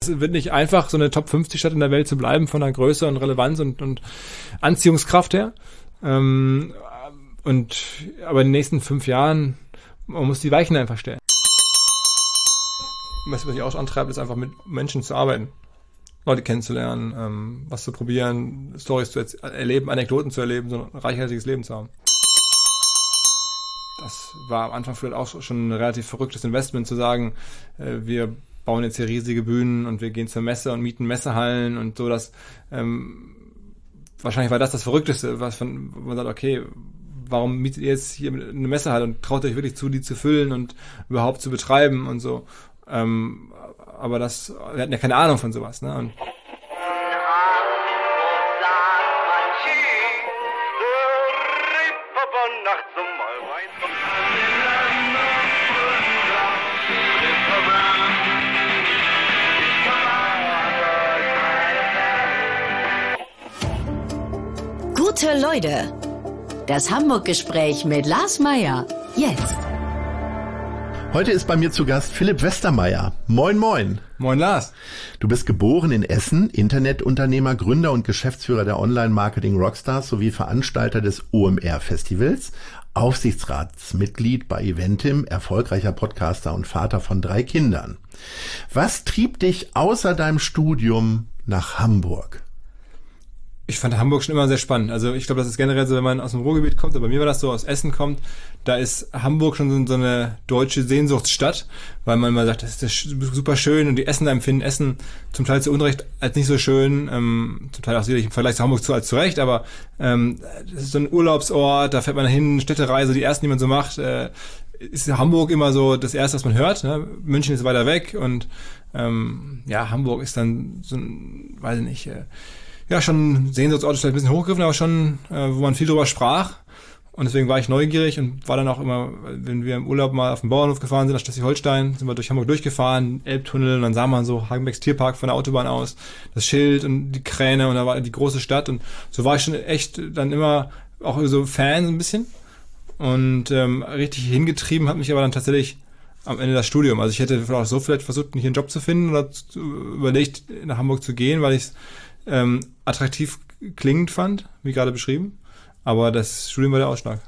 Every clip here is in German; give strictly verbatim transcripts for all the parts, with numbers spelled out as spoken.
es wird nicht einfach, so eine Top fünfzig Stadt in der Welt zu bleiben, von der Größe und Relevanz und, und Anziehungskraft her. Ähm, und, aber in den nächsten fünf Jahren, man muss die Weichen einfach stellen. Was mich auch antreibt, ist einfach mit Menschen zu arbeiten. Leute kennenzulernen, ähm, was zu probieren, Storys zu erleben, Anekdoten zu erleben, so ein reichhaltiges Leben zu haben. Das war am Anfang vielleicht auch schon ein relativ verrücktes Investment, zu sagen, äh, wir bauen jetzt hier riesige Bühnen und wir gehen zur Messe und mieten Messehallen und so. Das, ähm, wahrscheinlich war das das Verrückteste, was von, wo man sagt, okay, warum mietet ihr jetzt hier eine Messehalle und traut euch wirklich zu, die zu füllen und überhaupt zu betreiben und so. Ähm, aber das, wir hatten ja keine Ahnung von sowas, ne? Und Gute Leute, das Hamburg-Gespräch mit Lars Meyer, jetzt. Heute ist bei mir zu Gast Philipp Westermeier. Moin, moin. Moin, Lars. Du bist geboren in Essen, Internetunternehmer, Gründer und Geschäftsführer der Online-Marketing-Rockstars sowie Veranstalter des O M R-Festivals, Aufsichtsratsmitglied bei Eventim, erfolgreicher Podcaster und Vater von drei Kindern. Was trieb dich außer deinem Studium nach Hamburg? Ich fand Hamburg schon immer sehr spannend. Also ich glaube, das ist generell so, wenn man aus dem Ruhrgebiet kommt, aber bei mir war das so, aus Essen kommt, da ist Hamburg schon so eine deutsche Sehnsuchtsstadt, weil man immer sagt, das ist super schön und die Essener empfinden Essen zum Teil zu Unrecht als nicht so schön, ähm, zum Teil auch sicherlich im Vergleich zu Hamburg zu als zu Recht, aber ähm, das ist so ein Urlaubsort, da fährt man hin, Städtereise, die ersten, die man so macht, äh, ist Hamburg immer so das Erste, was man hört. Ne? München ist weiter weg und ähm, ja, Hamburg ist dann so ein, weiß ich nicht, äh, ja, schon Sehnsuchtsort ist vielleicht ein bisschen hochgegriffen, aber schon, äh, wo man viel drüber sprach. Und deswegen war ich neugierig und war dann auch immer, wenn wir im Urlaub mal auf dem Bauernhof gefahren sind, nach Schleswig-Holstein, sind wir durch Hamburg durchgefahren, Elbtunnel, und dann sah man so Hagenbecks Tierpark von der Autobahn aus, das Schild und die Kräne und da war die große Stadt und so war ich schon echt dann immer auch so Fan so ein bisschen und ähm, richtig hingetrieben hat mich aber dann tatsächlich am Ende das Studium. Also ich hätte auch so vielleicht versucht, hier einen Job zu finden oder zu, überlegt, nach Hamburg zu gehen, weil ich es ähm, attraktiv klingend fand, wie gerade beschrieben. Aber das Studium war der Ausschlag.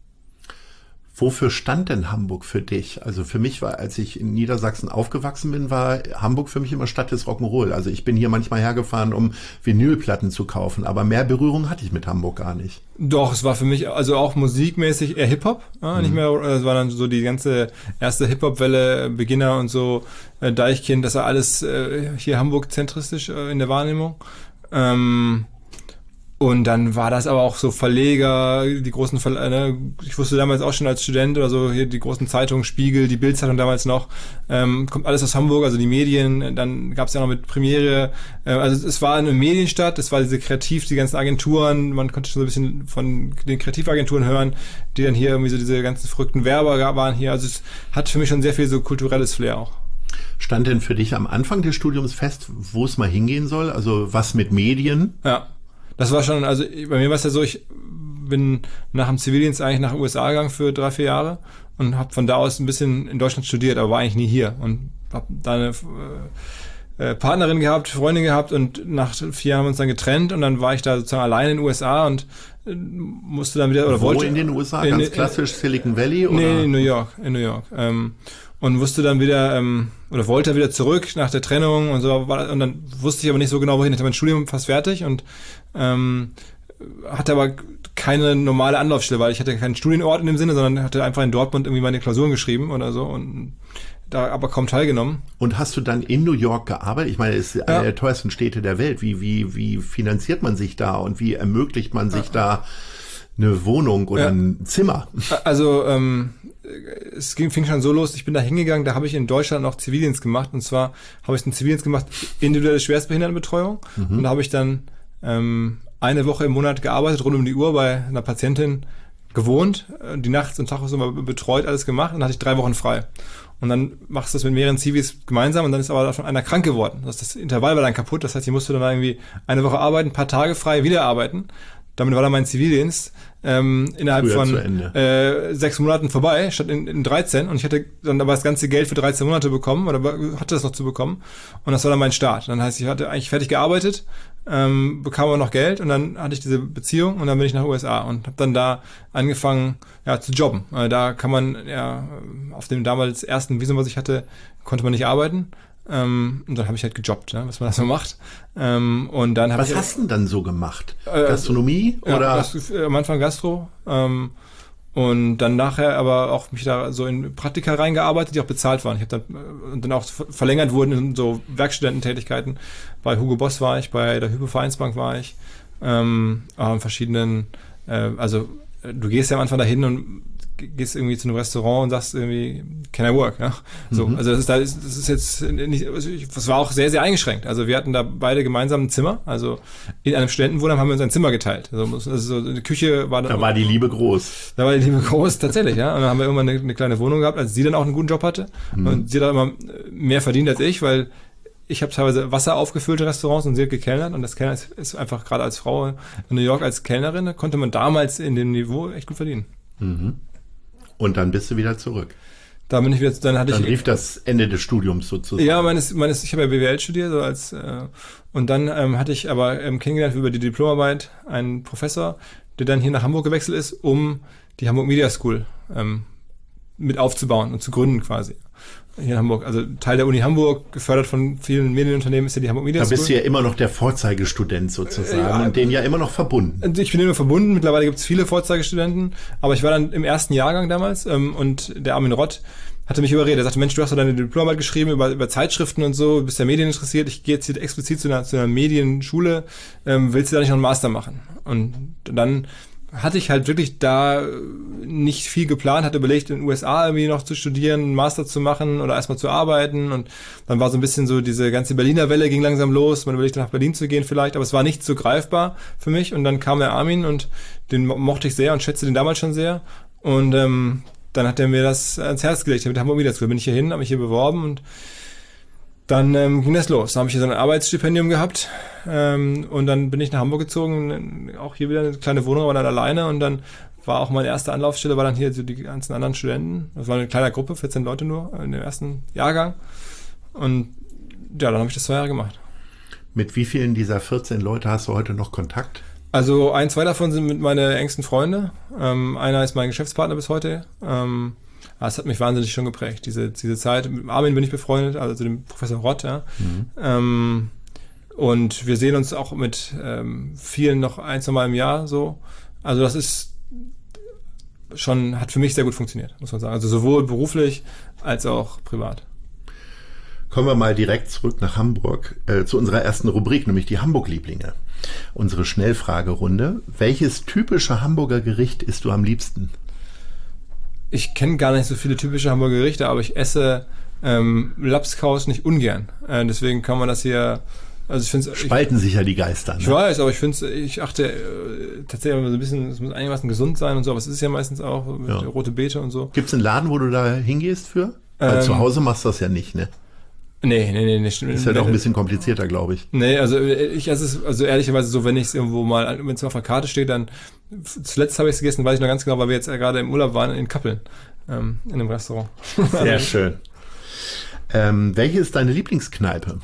Wofür stand denn Hamburg für dich? Also für mich war, als ich in Niedersachsen aufgewachsen bin, war Hamburg für mich immer Stadt des Rock'n'Roll. Also ich bin hier manchmal hergefahren, um Vinylplatten zu kaufen, aber mehr Berührung hatte ich mit Hamburg gar nicht. Doch, es war für mich also auch musikmäßig eher Hip-Hop, ja, mhm. nicht mehr, es war dann so die ganze erste Hip-Hop-Welle, Beginner und so, äh, Deichkind, das war alles äh, hier Hamburg-zentristisch äh, in der Wahrnehmung. Ähm, Und dann war das aber auch so Verleger, die großen Verleger, ne? Ich wusste damals auch schon als Student oder so, hier die großen Zeitungen, Spiegel, die Bild-Zeitung damals noch, ähm, kommt alles aus Hamburg, also die Medien, dann gab es ja noch mit Premiere, äh, also es war eine Medienstadt, es war diese Kreativ, die ganzen Agenturen, man konnte schon so ein bisschen von den Kreativagenturen hören, die dann hier irgendwie so diese ganzen verrückten Werber waren hier, also es hat für mich schon sehr viel so kulturelles Flair auch. Stand denn für dich am Anfang des Studiums fest, wo es mal hingehen soll, also was mit Medien? Ja. Das war schon, also bei mir war es ja so, ich bin nach dem Zivildienst eigentlich nach den U S A gegangen für drei, vier Jahre und habe von da aus ein bisschen in Deutschland studiert, aber war eigentlich nie hier und habe da eine äh, Partnerin gehabt, Freundin gehabt und nach vier Jahren haben wir uns dann getrennt und dann war ich da sozusagen allein in den U S A und äh, musste dann wieder, oder Wo wollte... in den U S A? In, Ganz klassisch in, Silicon Valley? Oder? Nee, in New York, in New York. Ähm, und wusste dann wieder, ähm, oder wollte wieder zurück nach der Trennung und so, und dann wusste ich aber nicht so genau, wohin. Ich hatte mein Studium fast fertig und ähm, hatte aber keine normale Anlaufstelle, weil ich hatte keinen Studienort in dem Sinne, sondern hatte einfach in Dortmund irgendwie meine Klausuren geschrieben oder so und da aber kaum teilgenommen. Und hast du dann in New York gearbeitet? Ich meine, es ist eine ja. der teuersten Städte der Welt. Wie, wie, wie finanziert man sich da und wie ermöglicht man sich ja. da eine Wohnung oder ja. ein Zimmer? Also ähm, es ging, fing schon so los, ich bin da hingegangen, da habe ich in Deutschland noch Zivildienst gemacht und zwar habe ich einen Zivildienst gemacht, individuelle Schwerstbehindertenbetreuung mhm. und da habe ich dann ähm, eine Woche im Monat gearbeitet, rund um die Uhr bei einer Patientin gewohnt, die nachts und tagsüber immer betreut, alles gemacht und dann hatte ich drei Wochen frei. Und dann machst du das mit mehreren Zivis gemeinsam und dann ist aber davon einer krank geworden. Das, das Intervall war dann kaputt, das heißt, ich musste dann irgendwie eine Woche arbeiten, ein paar Tage frei, wieder arbeiten. Damit war dann mein Zivildienst ähm, innerhalb Früher von zu Ende. äh, sechs Monaten vorbei, statt in, in dreizehn. Und ich hatte dann aber das ganze Geld für dreizehn Monate bekommen oder hatte das noch zu bekommen. Und das war dann mein Start. Dann heißt, ich hatte eigentlich fertig gearbeitet, ähm, bekam aber noch Geld und dann hatte ich diese Beziehung und dann bin ich nach U S A und habe dann da angefangen, ja, zu jobben. Äh, da kann man ja auf dem damals ersten Visum, was ich hatte, konnte man nicht arbeiten. Ähm, und dann habe ich halt gejobbt, ne, was man da so macht. Ähm, und dann Was ich, hast du denn dann so gemacht? Äh, Gastronomie ja, oder? Gas, am Anfang Gastro. Ähm, und dann nachher aber auch mich da so in Praktika reingearbeitet, die auch bezahlt waren. Ich habe dann äh, und dann auch verlängert wurden in so Werkstudententätigkeiten. Bei Hugo Boss war ich, bei der Hypo Vereinsbank war ich, ähm, auch in verschiedenen, äh, also du gehst ja am Anfang dahin und gehst irgendwie zu einem Restaurant und sagst irgendwie, can I work? Ja? So, mhm. Also das ist, das ist jetzt nicht, das war auch sehr, sehr eingeschränkt. Also wir hatten da beide gemeinsam ein Zimmer, also in einem Studentenwohnheim haben wir uns ein Zimmer geteilt. Also, also so eine Küche war da. Da war die Liebe groß. Da war die Liebe groß, tatsächlich, ja. Und dann haben wir irgendwann eine, eine kleine Wohnung gehabt, als sie dann auch einen guten Job hatte. Mhm. Und sie hat auch immer mehr verdient als ich, weil ich habe teilweise Wasser aufgefüllte Restaurants und sie hat gekellnert und das Kellner ist, ist einfach gerade als Frau in New York als Kellnerin, konnte man damals in dem Niveau echt gut verdienen. Mhm. Und dann bist du wieder zurück. Da bin ich wieder, dann hatte dann ich. Dann lief das Ende des Studiums sozusagen. Ja, meines, meines, ich habe ja B W L studiert, so als, äh, und dann ähm, hatte ich aber ähm, kennengelernt über die Diplomarbeit einen Professor, der dann hier nach Hamburg gewechselt ist, um die Hamburg Media School ähm, mit aufzubauen und zu gründen quasi. Hier in Hamburg, also Teil der Uni Hamburg, gefördert von vielen Medienunternehmen, ist ja die Hamburg Media School. Da bist du ja immer noch der Vorzeigestudent sozusagen äh, ja, und denen ja immer noch verbunden. Ich bin immer verbunden, mittlerweile gibt es viele Vorzeigestudenten, aber ich war dann im ersten Jahrgang damals ähm, und der Armin Rott hatte mich überredet. Er sagte, Mensch, du hast doch deine Diplomarbeit geschrieben über, über Zeitschriften und so, du bist ja Medien interessiert, ich gehe jetzt hier explizit zu einer, zu einer Medienschule, ähm, willst du da nicht noch einen Master machen? Und dann hatte ich halt wirklich da nicht viel geplant, hatte überlegt, in den U S A irgendwie noch zu studieren, einen Master zu machen oder erstmal zu arbeiten und dann war so ein bisschen so diese ganze Berliner Welle ging langsam los, man überlegte nach Berlin zu gehen vielleicht, aber es war nicht so greifbar für mich und dann kam der Armin und den mochte ich sehr und schätzte den damals schon sehr und ähm, dann hat er mir das ans Herz gelegt, mit der Hamburg Media School bin ich hier hin, habe mich hier beworben und dann ähm, ging das los. Dann habe ich hier so ein Arbeitsstipendium gehabt ähm, und dann bin ich nach Hamburg gezogen, auch hier wieder eine kleine Wohnung, aber dann alleine und dann war auch meine erste Anlaufstelle, war dann hier so die ganzen anderen Studenten. Das war eine kleine Gruppe, vierzehn Leute nur in dem ersten Jahrgang und ja, dann habe ich das zwei Jahre gemacht. Mit wie vielen dieser vierzehn Leute hast du heute noch Kontakt? Also ein, zwei davon sind mit meine engsten Freunde. Ähm, einer ist mein Geschäftspartner bis heute. Ähm, Das hat mich wahnsinnig schon geprägt, diese, diese Zeit. Mit Armin bin ich befreundet, also dem Professor Rott, ja. Mhm. Ähm, und wir sehen uns auch mit ähm, vielen noch ein, zwei Mal im Jahr so. Also das ist schon, hat für mich sehr gut funktioniert, muss man sagen. Also sowohl beruflich als auch privat. Kommen wir mal direkt zurück nach Hamburg, äh, zu unserer ersten Rubrik, nämlich die Hamburg-Lieblinge. Unsere Schnellfragerunde. Welches typische Hamburger Gericht isst du am liebsten? Ich kenne gar nicht so viele typische Hamburger Gerichte, aber ich esse ähm, Lapskaus nicht ungern. Äh, deswegen kann man das hier, also ich finde es... Spalten sich ja die Geister. Ne? Ich weiß, aber ich finde ich achte äh, tatsächlich immer so ein bisschen, es muss einigermaßen gesund sein und so, aber es ist ja meistens auch mit ja. rote Beete und so. Gibt es einen Laden, wo du da hingehst für? Weil ähm, zu Hause machst du das ja nicht, ne? Nee, nee, nee, nee. Stimmt. Ist ja doch ein bisschen komplizierter, glaube ich. Nee, also ich esse es, also ehrlicherweise so, wenn ich es irgendwo mal, wenn es auf der Karte steht, dann, zuletzt habe ich es gegessen, weiß ich noch ganz genau, weil wir jetzt gerade im Urlaub waren in Kappeln, ähm, in einem Restaurant. Sehr schön. Ähm, welche ist deine Lieblingskneipe?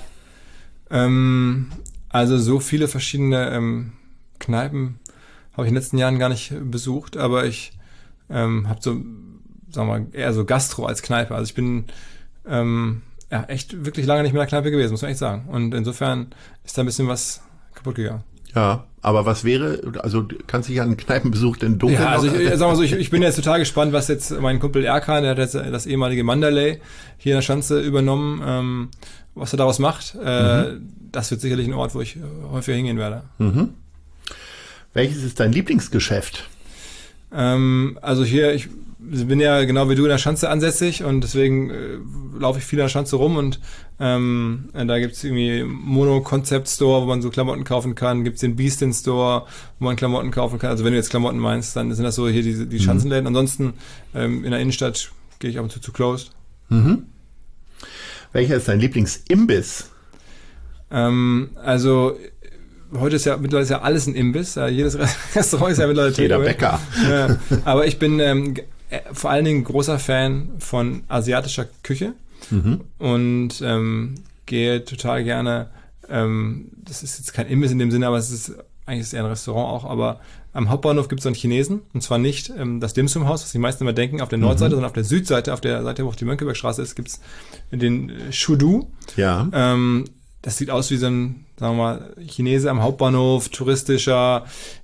Ähm, also so viele verschiedene ähm, Kneipen habe ich in den letzten Jahren gar nicht besucht, aber ich ähm, habe so, sagen wir mal, eher so Gastro als Kneipe. Also ich bin ähm, ja, echt wirklich lange nicht mehr in der Kneipe gewesen, muss man echt sagen. Und insofern ist da ein bisschen was kaputt gegangen. Ja, aber was wäre, also kannst du dich an einen Kneipenbesuch denn dunkel? Ja, also ich, sag mal so, ich, ich bin jetzt total gespannt, was jetzt mein Kumpel Erkan, der hat jetzt das ehemalige Mandalay hier in der Schanze übernommen, ähm, was er daraus macht. Äh, mhm. Das wird sicherlich ein Ort, wo ich häufiger hingehen werde. Mhm. Welches ist dein Lieblingsgeschäft? Ähm, also hier, ich bin ja genau wie du in der Schanze ansässig und deswegen äh, laufe ich viel in der Schanze rum und ähm, da gibt's irgendwie Mono-Concept-Store, wo man so Klamotten kaufen kann, gibt's den Beastin-Store, wo man Klamotten kaufen kann. Also wenn du jetzt Klamotten meinst, dann sind das so hier die, die Schanzenläden. Mhm. Ansonsten ähm, in der Innenstadt gehe ich ab und zu zu Closed. Mhm. Welcher ist dein Lieblingsimbiss? Ähm, also heute ist ja mittlerweile ist ja alles ein Imbiss. Ja, jedes Restaurant ist ja mittlerweile jeder Bäcker. Ja, aber ich bin ähm, vor allen Dingen großer Fan von asiatischer Küche mhm. und ähm, gehe total gerne, ähm, das ist jetzt kein Imbiss in dem Sinne, aber es ist eigentlich ist es eher ein Restaurant auch, aber am Hauptbahnhof gibt es so einen Chinesen und zwar nicht ähm, das Dim Sum Haus, was die meisten immer denken, auf der Nordseite, mhm. sondern auf der Südseite, auf der Seite, wo auf die Mönckebergstraße ist, gibt es den äh, Shudu. Ja. Ähm, das sieht aus wie so ein, sagen wir mal, Chinese am Hauptbahnhof, touristischer,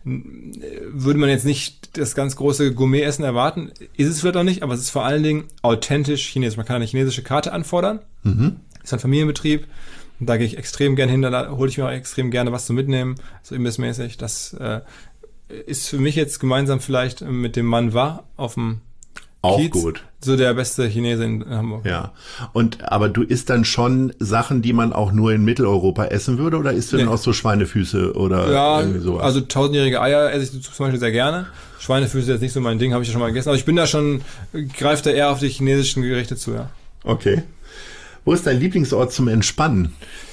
würde man jetzt nicht das ganz große Gourmet-Essen erwarten, ist es vielleicht auch nicht, aber es ist vor allen Dingen authentisch chinesisch. Man kann eine chinesische Karte anfordern, mhm. ist ein Familienbetrieb, und da gehe ich extrem gern hin, da hole ich mir auch extrem gerne was zu mitnehmen, so imbissmäßig. Das äh, ist für mich jetzt gemeinsam vielleicht mit dem Man Wa auf dem auch Kiez, gut. So der beste Chinese in Hamburg. Ja. Und, aber du isst dann schon Sachen, die man auch nur in Mitteleuropa essen würde, oder isst du nee. dann auch so Schweinefüße oder ja, irgendwie sowas? Also tausendjährige Eier esse ich zum Beispiel sehr gerne. Schweinefüße ist jetzt nicht so mein Ding, habe ich ja schon mal gegessen. Aber ich bin da schon, greife da eher auf die chinesischen Gerichte zu, ja. Okay. Wo ist dein Lieblingsort zum Entspannen?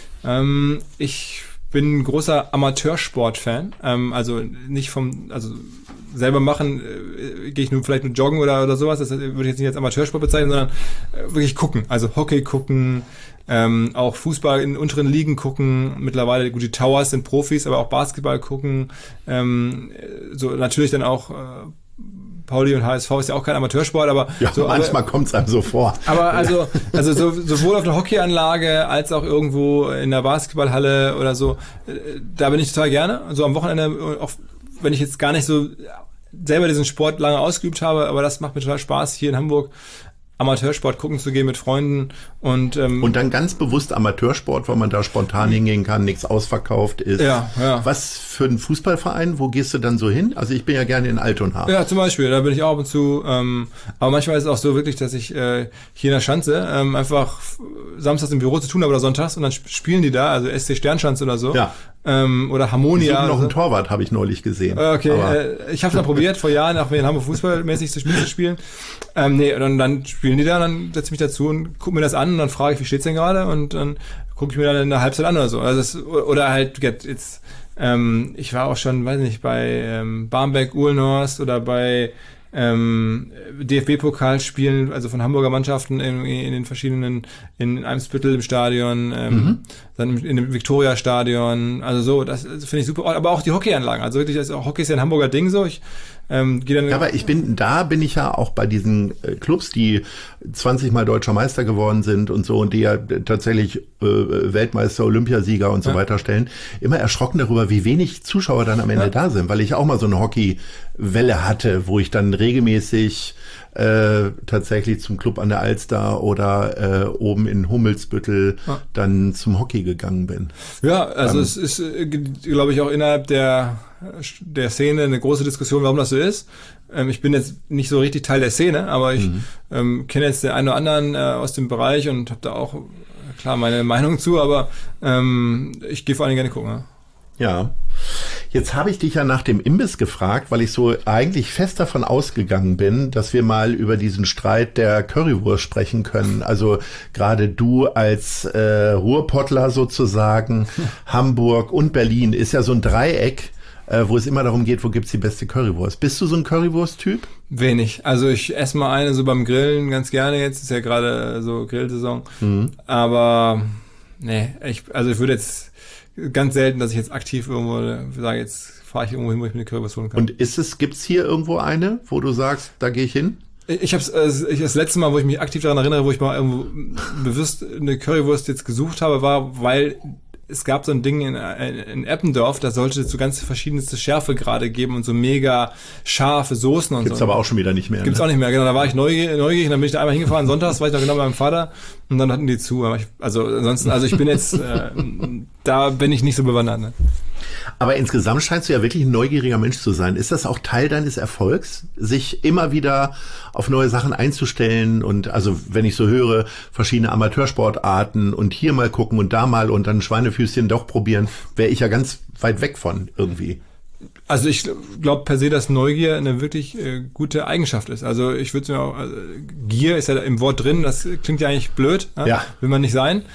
Ähm, ich bin ein großer Amateursport-Fan. Ähm, also nicht vom, also selber machen, äh, gehe ich nur vielleicht nur joggen oder, oder sowas. Das würde ich jetzt nicht als Amateursport bezeichnen, sondern äh, wirklich gucken. Also Hockey gucken, ähm, auch Fußball in unteren Ligen gucken. Mittlerweile, gut, die Towers sind Profis, aber auch Basketball gucken. Ähm, so natürlich dann auch äh, Pauli und H S V ist ja auch kein Amateursport, aber ja, so, manchmal kommt es einem so vor. Aber also, also so, sowohl auf der Hockeyanlage als auch irgendwo in der Basketballhalle oder so, da bin ich total gerne. So am Wochenende, auch wenn ich jetzt gar nicht so selber diesen Sport lange ausgeübt habe, aber das macht mir total Spaß, hier in Hamburg Amateursport gucken zu gehen mit Freunden und ähm, und dann ganz bewusst Amateursport, weil man da spontan hingehen kann, nichts ausverkauft ist. Ja, ja. Was für ein Fußballverein, wo gehst du dann so hin? Also ich bin ja gerne in Altona. Ja, zum Beispiel, da bin ich auch ab und zu. Ähm, aber manchmal ist es auch so wirklich, dass ich äh, hier in der Schanze ähm, einfach samstags im Büro zu tun habe oder sonntags und dann spielen die da, also S C Sternschanze oder so. Ja. Ähm, oder Harmonia. Die suchen noch so. einen Torwart, habe ich neulich gesehen. Okay, äh, ich habe es mal probiert, vor Jahren auch in Hamburg fußballmäßig zu spielen. Ähm, nee, und dann, dann spielen die da, dann setze ich mich dazu und gucke mir das an und dann frage ich, wie steht's denn gerade? Und dann gucke ich mir dann in der Halbzeit an oder so. Also das, oder halt jetzt, ähm, ich war auch schon, weiß nicht, bei ähm, Barmbek, Uhlenhorst oder bei ähm, D F B-Pokalspielen, also von Hamburger Mannschaften in, in den verschiedenen, in Eimsbüttel im Stadion, ähm, mhm. dann in dem Viktoria-Stadion, also so, das finde ich super. Aber auch die Hockeyanlagen, also wirklich, das ist auch, Hockey ist ja ein Hamburger Ding so. Ich ähm, gehe dann. Ja, aber ich bin, da bin ich ja auch bei diesen äh, Clubs, die zwanzig Mal deutscher Meister geworden sind und so und die ja tatsächlich äh, Weltmeister, Olympiasieger und so ja. weiter stellen, immer erschrocken darüber, wie wenig Zuschauer dann am Ende ja. da sind, weil ich auch mal so eine Hockeywelle hatte, wo ich dann regelmäßig äh, tatsächlich zum Club an der Alster oder äh, oben in Hummelsbüttel ja. dann zum Hockey gegangen bin. Ja, also ähm, es ist, äh, glaube ich, auch innerhalb der der Szene eine große Diskussion, warum das so ist. Ähm, ich bin jetzt nicht so richtig Teil der Szene, aber ich mhm. ähm, kenne jetzt den einen oder anderen äh, aus dem Bereich und habe da auch, klar, meine Meinung zu, aber ähm, ich gehe vor allem gerne gucken. Ja. Ja. Jetzt habe ich dich ja nach dem Imbiss gefragt, weil ich so eigentlich fest davon ausgegangen bin, dass wir mal über diesen Streit der Currywurst sprechen können. Also gerade du als äh, Ruhrpottler sozusagen, Hamburg und Berlin ist ja so ein Dreieck, äh, wo es immer darum geht, wo gibt's die beste Currywurst. Bist du so ein Currywurst-Typ? Wenig. Also ich esse mal eine so beim Grillen ganz gerne jetzt. Ist ja gerade so Grillsaison. Mhm. Aber nee, ich, also ich würde jetzt ganz selten, dass ich jetzt aktiv irgendwo sage, jetzt fahre ich irgendwo hin, wo ich mir eine Currywurst holen kann. Und ist es, gibt's hier irgendwo eine, wo du sagst, da gehe ich hin? Ich habe also ich, das letzte Mal, wo ich mich aktiv daran erinnere, wo ich mal irgendwo bewusst eine Currywurst jetzt gesucht habe, war, weil es gab so ein Ding in, in Eppendorf, da sollte es so ganz verschiedenste Schärfe gerade geben und so mega scharfe Soßen und Gibt's so. Gibt's aber auch schon wieder nicht mehr. Gibt's ne? auch nicht mehr, genau. Da war ich neugierig, neugierig und dann bin ich da einmal hingefahren. Sonntags war ich noch genau bei meinem Vater und dann hatten die zu. Aber ich, also ansonsten, also ich bin jetzt, äh, da bin ich nicht so bewandert. Ne? Aber insgesamt scheinst du ja wirklich ein neugieriger Mensch zu sein. Ist das auch Teil deines Erfolgs, sich immer wieder auf neue Sachen einzustellen? Und also wenn ich so höre, verschiedene Amateursportarten und hier mal gucken und da mal und dann Schweinefüßchen doch probieren, wäre ich ja ganz weit weg von irgendwie. Also ich glaube per se, dass Neugier eine wirklich äh, gute Eigenschaft ist. Also ich würde mir auch, also Gier ist ja im Wort drin, das klingt ja eigentlich blöd, ja? Ja. Will man nicht sein.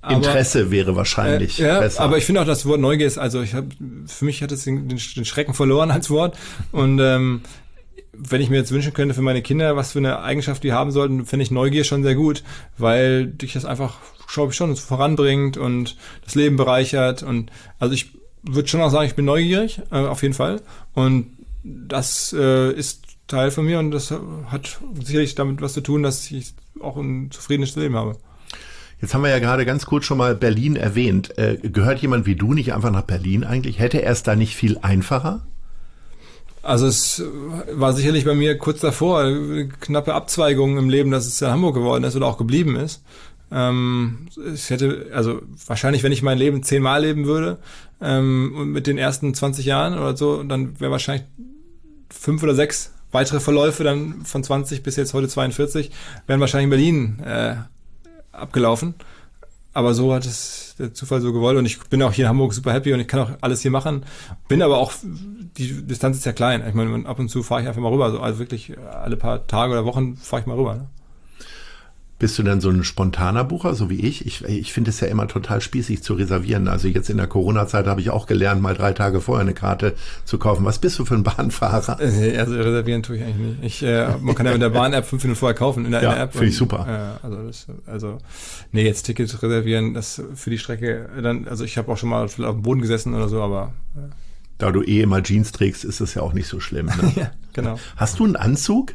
Aber, Interesse wäre wahrscheinlich äh, ja, besser. Aber ich finde auch, das Wort Neugier ist, also ich hab, für mich hat es den, den Schrecken verloren als Wort. Und ähm, wenn ich mir jetzt wünschen könnte für meine Kinder, was für eine Eigenschaft die haben sollten, finde ich Neugier schon sehr gut, weil dich das einfach, glaube ich, schon voranbringt und das Leben bereichert. Und also ich würde schon auch sagen, ich bin neugierig, äh, auf jeden Fall. Und das äh, ist Teil von mir und das hat sicherlich damit was zu tun, dass ich auch ein zufriedenes Leben habe. Jetzt haben wir ja gerade ganz kurz schon mal Berlin erwähnt. Äh, gehört jemand wie du nicht einfach nach Berlin eigentlich? Hätte er es da nicht viel einfacher? Also es war sicherlich bei mir kurz davor, eine knappe Abzweigung im Leben, dass es ja Hamburg geworden ist oder auch geblieben ist. Ähm, ich hätte, also wahrscheinlich, wenn ich mein Leben zehnmal leben würde, ähm, mit den ersten zwanzig Jahren oder so, dann wäre wahrscheinlich fünf oder sechs weitere Verläufe dann von zwanzig bis jetzt heute zweiundvierzig, wären wahrscheinlich in Berlin äh, abgelaufen. Aber so hat es der Zufall so gewollt und ich bin auch hier in Hamburg super happy und ich kann auch alles hier machen. Bin aber auch, die Distanz ist ja klein. Ich meine, ab und zu fahre ich einfach mal rüber. Also, also wirklich alle paar Tage oder Wochen fahre ich mal rüber. Ne? Bist du denn so ein spontaner Bucher, so wie ich? Ich, ich finde es ja immer total spießig zu reservieren. Also jetzt in der Corona-Zeit habe ich auch gelernt, mal drei Tage vorher eine Karte zu kaufen. Was bist du für ein Bahnfahrer? Also reservieren tue ich eigentlich nicht. Ich, äh, man kann ja mit der Bahn-App fünf Minuten vorher kaufen in der, ja, in der App. Finde ich super. Äh, also, das, also, nee, jetzt Tickets reservieren, das für die Strecke, dann, also ich habe auch schon mal auf dem Boden gesessen oder so, aber... Äh. Da du eh immer Jeans trägst, ist das ja auch nicht so schlimm. Ne? Ja, genau. Hast du einen Anzug?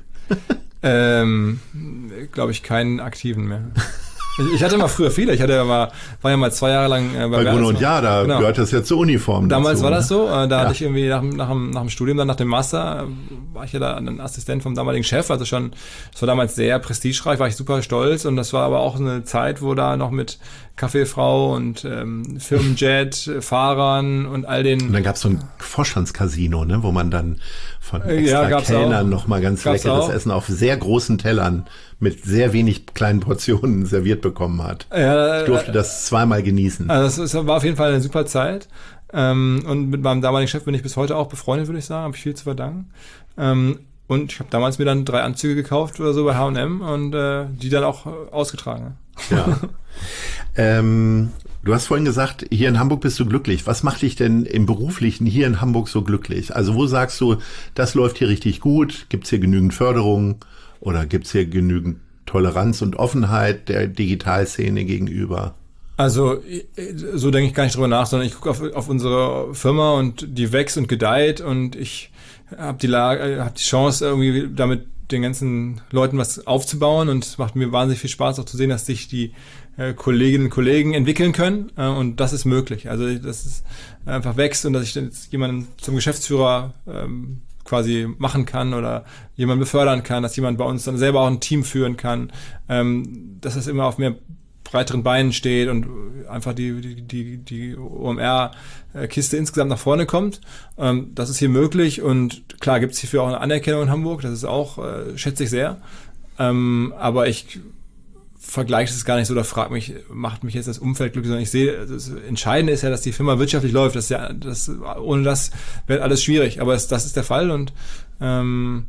Ähm, glaube ich, keinen aktiven mehr. Ich, ich hatte mal früher viele. Ich hatte ja mal, war ja mal zwei Jahre lang äh, bei Gruner und Ja, da genau. gehört das ja zur Uniform Damals dazu, war das so. Äh, da ja. hatte ich irgendwie nach, nach, dem, nach dem Studium, dann nach dem Master, äh, war ich ja da ein Assistent vom damaligen Chef. Also schon, das war damals sehr prestigereich, war ich super stolz. Und das war aber auch eine Zeit, wo da noch mit Kaffeefrau und ähm, Firmenjet, Fahrern und all den... Und dann gab es so ein Vorstandscasino, ne, wo man dann von extra ja, Kellnern nochmal ganz gab's leckeres auch. Essen auf sehr großen Tellern mit sehr wenig kleinen Portionen serviert bekommen hat. Ja, ich durfte das zweimal genießen. Also das war auf jeden Fall eine super Zeit. Ähm, und mit meinem damaligen Chef bin ich bis heute auch befreundet, würde ich sagen. Habe ich viel zu verdanken. Ähm, und ich habe damals mir dann drei Anzüge gekauft oder so bei H und M und äh, die dann auch ausgetragen. Ja. ähm, du hast vorhin gesagt, hier in Hamburg bist du glücklich. Was macht dich denn im Beruflichen hier in Hamburg so glücklich? Also wo sagst du, das läuft hier richtig gut? Gibt's hier genügend Förderung oder gibt's hier genügend Toleranz und Offenheit der Digitalszene gegenüber? Also so denke ich gar nicht drüber nach, sondern ich gucke auf, auf unsere Firma und die wächst und gedeiht und ich habe die Lage, habe die Chance irgendwie damit den ganzen Leuten was aufzubauen und es macht mir wahnsinnig viel Spaß auch zu sehen, dass sich die äh, Kolleginnen und Kollegen entwickeln können äh, und das ist möglich. Also dass es einfach wächst und dass ich jetzt jemanden zum Geschäftsführer ähm, quasi machen kann oder jemanden befördern kann, dass jemand bei uns dann selber auch ein Team führen kann, ähm, dass das immer auf mehr breiteren Beinen steht und einfach die die die, die O M R-Kiste insgesamt nach vorne kommt. Ähm, das ist hier möglich und klar gibt es hierfür auch eine Anerkennung in Hamburg, das ist auch, äh, schätze ich sehr. Ähm, aber ich vergleiche es gar nicht so oder frage mich, macht mich jetzt das Umfeld glücklich, sondern ich sehe, das Entscheidende ist ja, dass die Firma wirtschaftlich läuft. Das ist ja, das, ohne das wird alles schwierig, aber es, das ist der Fall und ähm,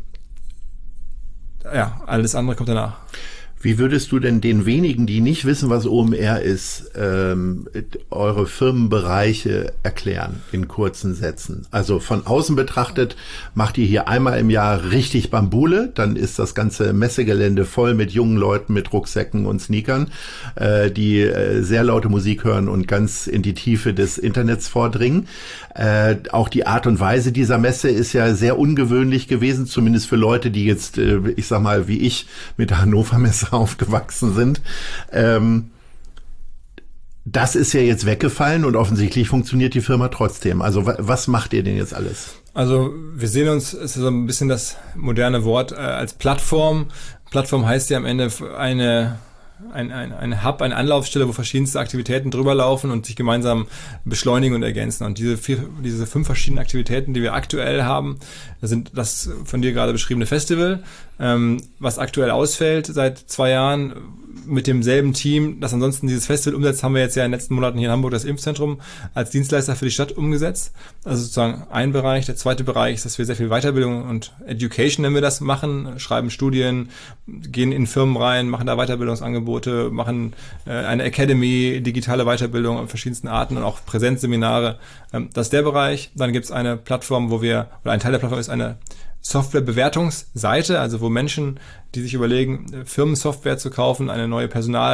ja, alles andere kommt danach. Wie würdest du denn den wenigen, die nicht wissen, was O M R ist, ähm, eure Firmenbereiche erklären in kurzen Sätzen? Also von außen betrachtet macht ihr hier einmal im Jahr richtig Bambule, dann ist das ganze Messegelände voll mit jungen Leuten mit Rucksäcken und Sneakern, äh, die äh, sehr laute Musik hören und ganz in die Tiefe des Internets vordringen. Äh, auch die Art und Weise dieser Messe ist ja sehr ungewöhnlich gewesen, zumindest für Leute, die jetzt, äh, ich sag mal, wie ich mit der Hannover Messe aufgewachsen sind. Ähm, das ist ja jetzt weggefallen und offensichtlich funktioniert die Firma trotzdem. Also wa- was macht ihr denn jetzt alles? Also wir sehen uns, es ist so ein bisschen das moderne Wort, äh, als Plattform. Plattform heißt ja am Ende eine Ein, ein, ein Hub, eine Anlaufstelle, wo verschiedenste Aktivitäten drüber laufen und sich gemeinsam beschleunigen und ergänzen. Und diese vier, diese fünf verschiedenen Aktivitäten, die wir aktuell haben, sind das von dir gerade beschriebene Festival, ähm, was aktuell ausfällt seit zwei Jahren mit demselben Team, das ansonsten dieses Festival umsetzt, haben wir jetzt ja in den letzten Monaten hier in Hamburg das Impfzentrum als Dienstleister für die Stadt umgesetzt. Also sozusagen ein Bereich. Der zweite Bereich ist, dass wir sehr viel Weiterbildung und Education, nennen wir das, machen, schreiben Studien, gehen in Firmen rein, machen da Weiterbildungsangebote Angebote, machen äh, eine Academy, digitale Weiterbildung in verschiedensten Arten und auch Präsenzseminare. Ähm, das ist der Bereich. Dann gibt es eine Plattform, wo wir, oder ein Teil der Plattform ist eine Softwarebewertungsseite, also wo Menschen, die sich überlegen, Firmensoftware zu kaufen, eine neue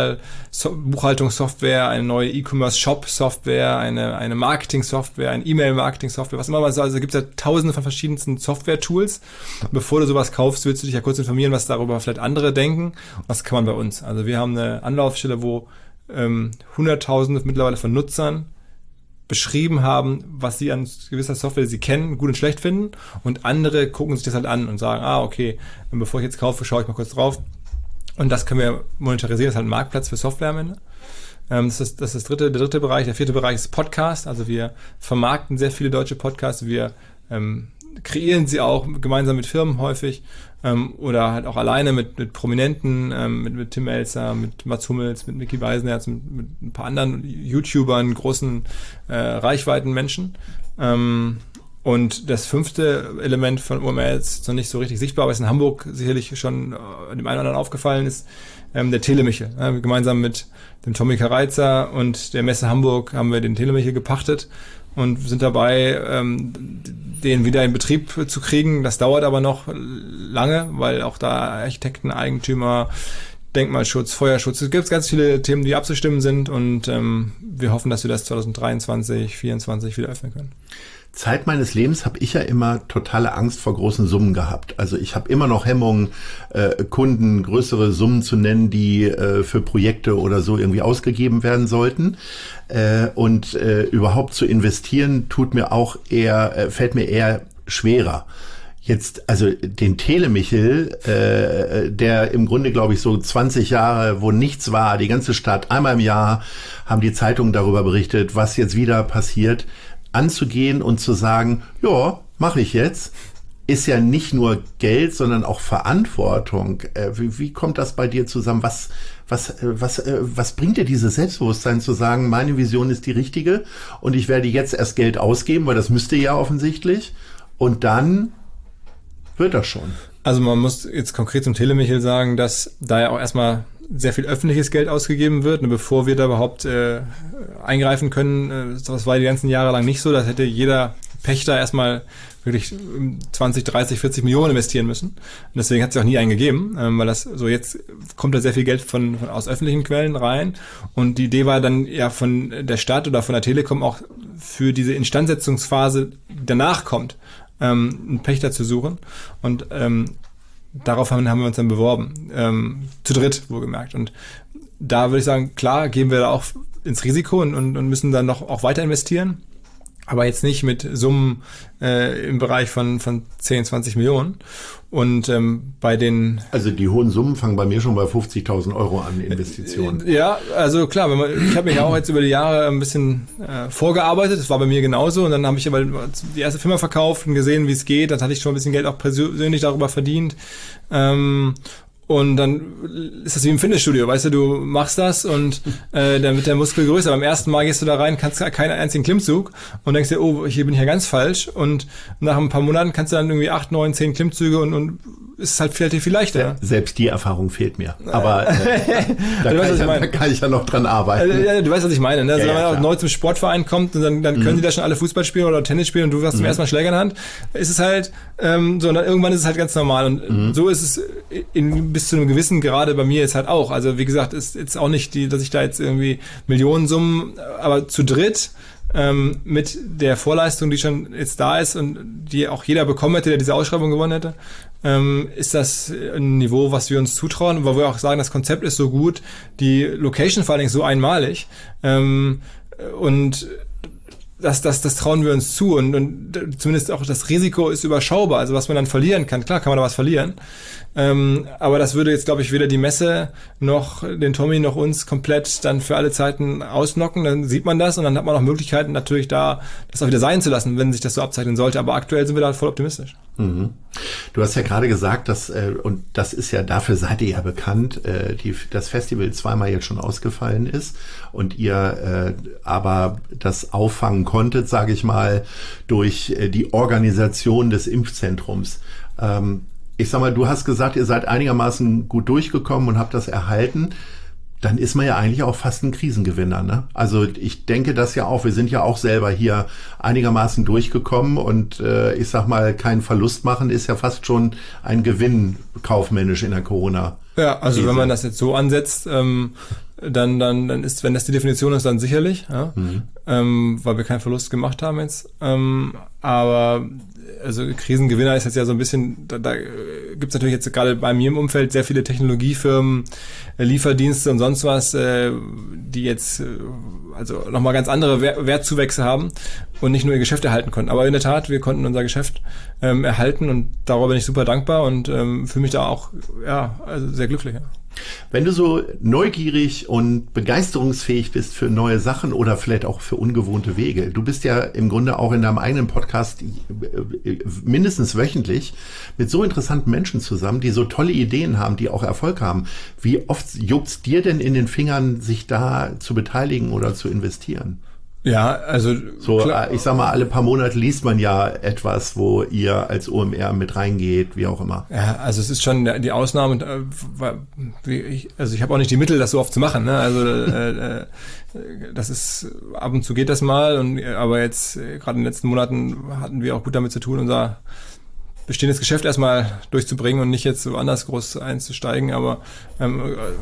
Personalbuchhaltungssoftware, eine neue E-Commerce-Shop-Software, eine eine Marketing-Software, eine E-Mail-Marketing-Software, was immer man sagt. Also gibt es ja tausende von verschiedensten Software-Tools. Bevor du sowas kaufst, willst du dich ja kurz informieren, was darüber vielleicht andere denken. Was kann man bei uns? Also wir haben eine Anlaufstelle, wo ähm, Hunderttausende mittlerweile von Nutzern beschrieben haben, was sie an gewisser Software, die sie kennen, gut und schlecht finden, und andere gucken sich das halt an und sagen, ah, okay, bevor ich jetzt kaufe, schaue ich mal kurz drauf. Und das können wir monetarisieren, das ist halt ein Marktplatz für Software am Ende. Das ist, das ist das dritte, der dritte Bereich. Der vierte Bereich ist Podcast, also wir vermarkten sehr viele deutsche Podcasts, wir ähm, kreieren sie auch gemeinsam mit Firmen häufig ähm, oder halt auch alleine mit, mit Prominenten, ähm, mit, mit Tim Melzer, mit Mats Hummels, mit Micky Beisenherz, mit, mit ein paar anderen YouTubern, großen äh, Reichweitenmenschen. Ähm, und das fünfte Element von O M R ist noch nicht so richtig sichtbar, aber ist in Hamburg sicherlich schon äh, dem einen oder anderen aufgefallen, ist ähm, der Telemichel. Ja, gemeinsam mit dem Tommy Kareizer und der Messe Hamburg haben wir den Telemichel gepachtet und sind dabei, ähm, den wieder in Betrieb zu kriegen. Das dauert aber noch lange, weil auch da Architekten, Eigentümer, Denkmalschutz, Feuerschutz, es gibt ganz viele Themen, die abzustimmen sind, und ähm, wir hoffen, dass wir das zwanzig dreiundzwanzig, zwanzig vierundzwanzig wieder öffnen können. Zeit meines Lebens habe ich ja immer totale Angst vor großen Summen gehabt. Also ich habe immer noch Hemmungen, äh, Kunden größere Summen zu nennen, die äh, für Projekte oder so irgendwie ausgegeben werden sollten. Äh, und äh, überhaupt zu investieren tut mir auch eher, äh, fällt mir eher schwerer. Jetzt, also den Telemichel, äh, der im Grunde, glaube ich, so zwanzig Jahre, wo nichts war, die ganze Stadt, einmal im Jahr haben die Zeitungen darüber berichtet, was jetzt wieder passiert, anzugehen und zu sagen, ja, mache ich jetzt, ist ja nicht nur Geld, sondern auch Verantwortung. Äh, wie, wie kommt das bei dir zusammen? Was, was, was, äh, was bringt dir dieses Selbstbewusstsein zu sagen, meine Vision ist die richtige und ich werde jetzt erst Geld ausgeben, weil das müsste ja offensichtlich, und dann wird das schon. Also man muss jetzt konkret zum Telemichel sagen, dass da ja auch erstmal sehr viel öffentliches Geld ausgegeben wird, und bevor wir da überhaupt äh, eingreifen können, äh, das war die ganzen Jahre lang nicht so, das hätte jeder Pächter erstmal wirklich zwanzig, dreißig, vierzig Millionen investieren müssen. Und deswegen hat es auch nie einen gegeben, ähm, weil das so jetzt kommt da sehr viel Geld von, von aus öffentlichen Quellen rein, und die Idee war dann ja von der Stadt oder von der Telekom auch für diese Instandsetzungsphase, die danach kommt, ähm, einen Pächter zu suchen, und ähm, darauf haben, haben wir uns dann beworben, ähm, zu dritt wohlgemerkt. Und da würde ich sagen, klar, gehen wir da auch ins Risiko und, und, und müssen dann noch auch weiter investieren, aber jetzt nicht mit Summen äh, im Bereich von von zehn, zwanzig Millionen. Und ähm, bei den... Also die hohen Summen fangen bei mir schon bei fünfzigtausend Euro an, Investitionen. Ja, also klar, wenn man, ich habe mich ja auch jetzt über die Jahre ein bisschen äh, vorgearbeitet, das war bei mir genauso, und dann habe ich aber die erste Firma verkauft und gesehen, wie es geht, dann hatte ich schon ein bisschen Geld auch persönlich darüber verdient. Ähm, Und dann ist das wie im Fitnessstudio, weißt du, du machst das und äh, dann wird der Muskel größer. Beim ersten Mal gehst du da rein, kannst keinen einzigen Klimmzug und denkst dir, oh, hier bin ich ja ganz falsch. Und nach ein paar Monaten kannst du dann irgendwie acht, neun, zehn Klimmzüge und, und ist halt viel, viel leichter. Selbst die Erfahrung fehlt mir. Aber äh, da, kann weißt, ich ja, da kann ich ja noch dran arbeiten. Äh, ja, du weißt, was ich meine. Ne? Also, ja, wenn man ja, neu zum Sportverein kommt und dann, dann können mhm. die da schon alle Fußball spielen oder Tennis spielen und du hast mhm. zum ersten Mal Schläger in der Hand, ist es halt ähm, so, und dann irgendwann ist es halt ganz normal. Und mhm. so ist es in, bis zu einem gewissen Grade bei mir jetzt halt auch. Also wie gesagt, ist jetzt auch nicht die, dass ich da jetzt irgendwie Millionensummen, aber zu dritt ähm, mit der Vorleistung, die schon jetzt da ist und die auch jeder bekommen hätte, der diese Ausschreibung gewonnen hätte, ähm, ist das ein Niveau, was wir uns zutrauen, weil wir auch sagen, das Konzept ist so gut, die Location vor allen Dingen so einmalig, ähm, und das, das, das trauen wir uns zu, und, und zumindest auch das Risiko ist überschaubar, also was man dann verlieren kann, klar kann man da was verlieren, ähm, aber das würde jetzt, glaube ich, weder die Messe noch den Tommy noch uns komplett dann für alle Zeiten ausnocken, dann sieht man das und dann hat man auch Möglichkeiten natürlich da, das auch wieder sein zu lassen, wenn sich das so abzeichnen sollte, aber aktuell sind wir da voll optimistisch. Mhm. Du hast ja gerade gesagt, dass, äh, und das ist ja, dafür seid ihr ja bekannt, äh, die, das Festival zweimal jetzt schon ausgefallen ist und ihr äh, aber das auffangen konntet, sage ich mal, durch äh, die Organisation des Impfzentrums. Ähm, ich sag mal, du hast gesagt, ihr seid einigermaßen gut durchgekommen und habt das erhalten. dann ist man ja eigentlich auch fast ein Krisengewinner, ne? Also ich denke das ja auch, wir sind ja auch selber hier einigermaßen durchgekommen und äh, ich sag mal, keinen Verlust machen ist ja fast schon ein Gewinn kaufmännisch in der Corona. Ja, also wenn man das jetzt so ansetzt, ähm, dann, dann, dann ist, wenn das die Definition ist, dann sicherlich, ja, mhm. ähm, weil wir keinen Verlust gemacht haben jetzt. Ähm, aber also Krisengewinner ist jetzt ja so ein bisschen, da, da gibt es natürlich jetzt gerade bei mir im Umfeld sehr viele Technologiefirmen, äh, Lieferdienste und sonst was, äh, die jetzt äh, also nochmal ganz andere Wer- Wertzuwächse haben und nicht nur ihr Geschäft erhalten konnten. Aber in der Tat, wir konnten unser Geschäft ähm, erhalten und darüber bin ich super dankbar und ähm, fühle mich da auch ja also sehr glücklich. Ja. Wenn du so neugierig und begeisterungsfähig bist für neue Sachen oder vielleicht auch für ungewohnte Wege, du bist ja im Grunde auch in deinem eigenen Podcast mindestens wöchentlich mit so interessanten Menschen zusammen, die so tolle Ideen haben, die auch Erfolg haben. Wie oft juckt's dir denn in den Fingern, sich da zu beteiligen oder zu investieren? Ja, also so, klar. Ich sag mal, alle paar Monate liest man ja etwas, wo ihr als O M R mit reingeht, wie auch immer. Ja, also es ist schon die Ausnahme. Also ich habe auch nicht die Mittel, das so oft zu machen. Ne? Also äh, das ist ab und zu geht das mal, und aber jetzt gerade in den letzten Monaten hatten wir auch gut damit zu tun, unser bestehendes Geschäft erstmal durchzubringen und nicht jetzt so anders groß einzusteigen. Aber ähm,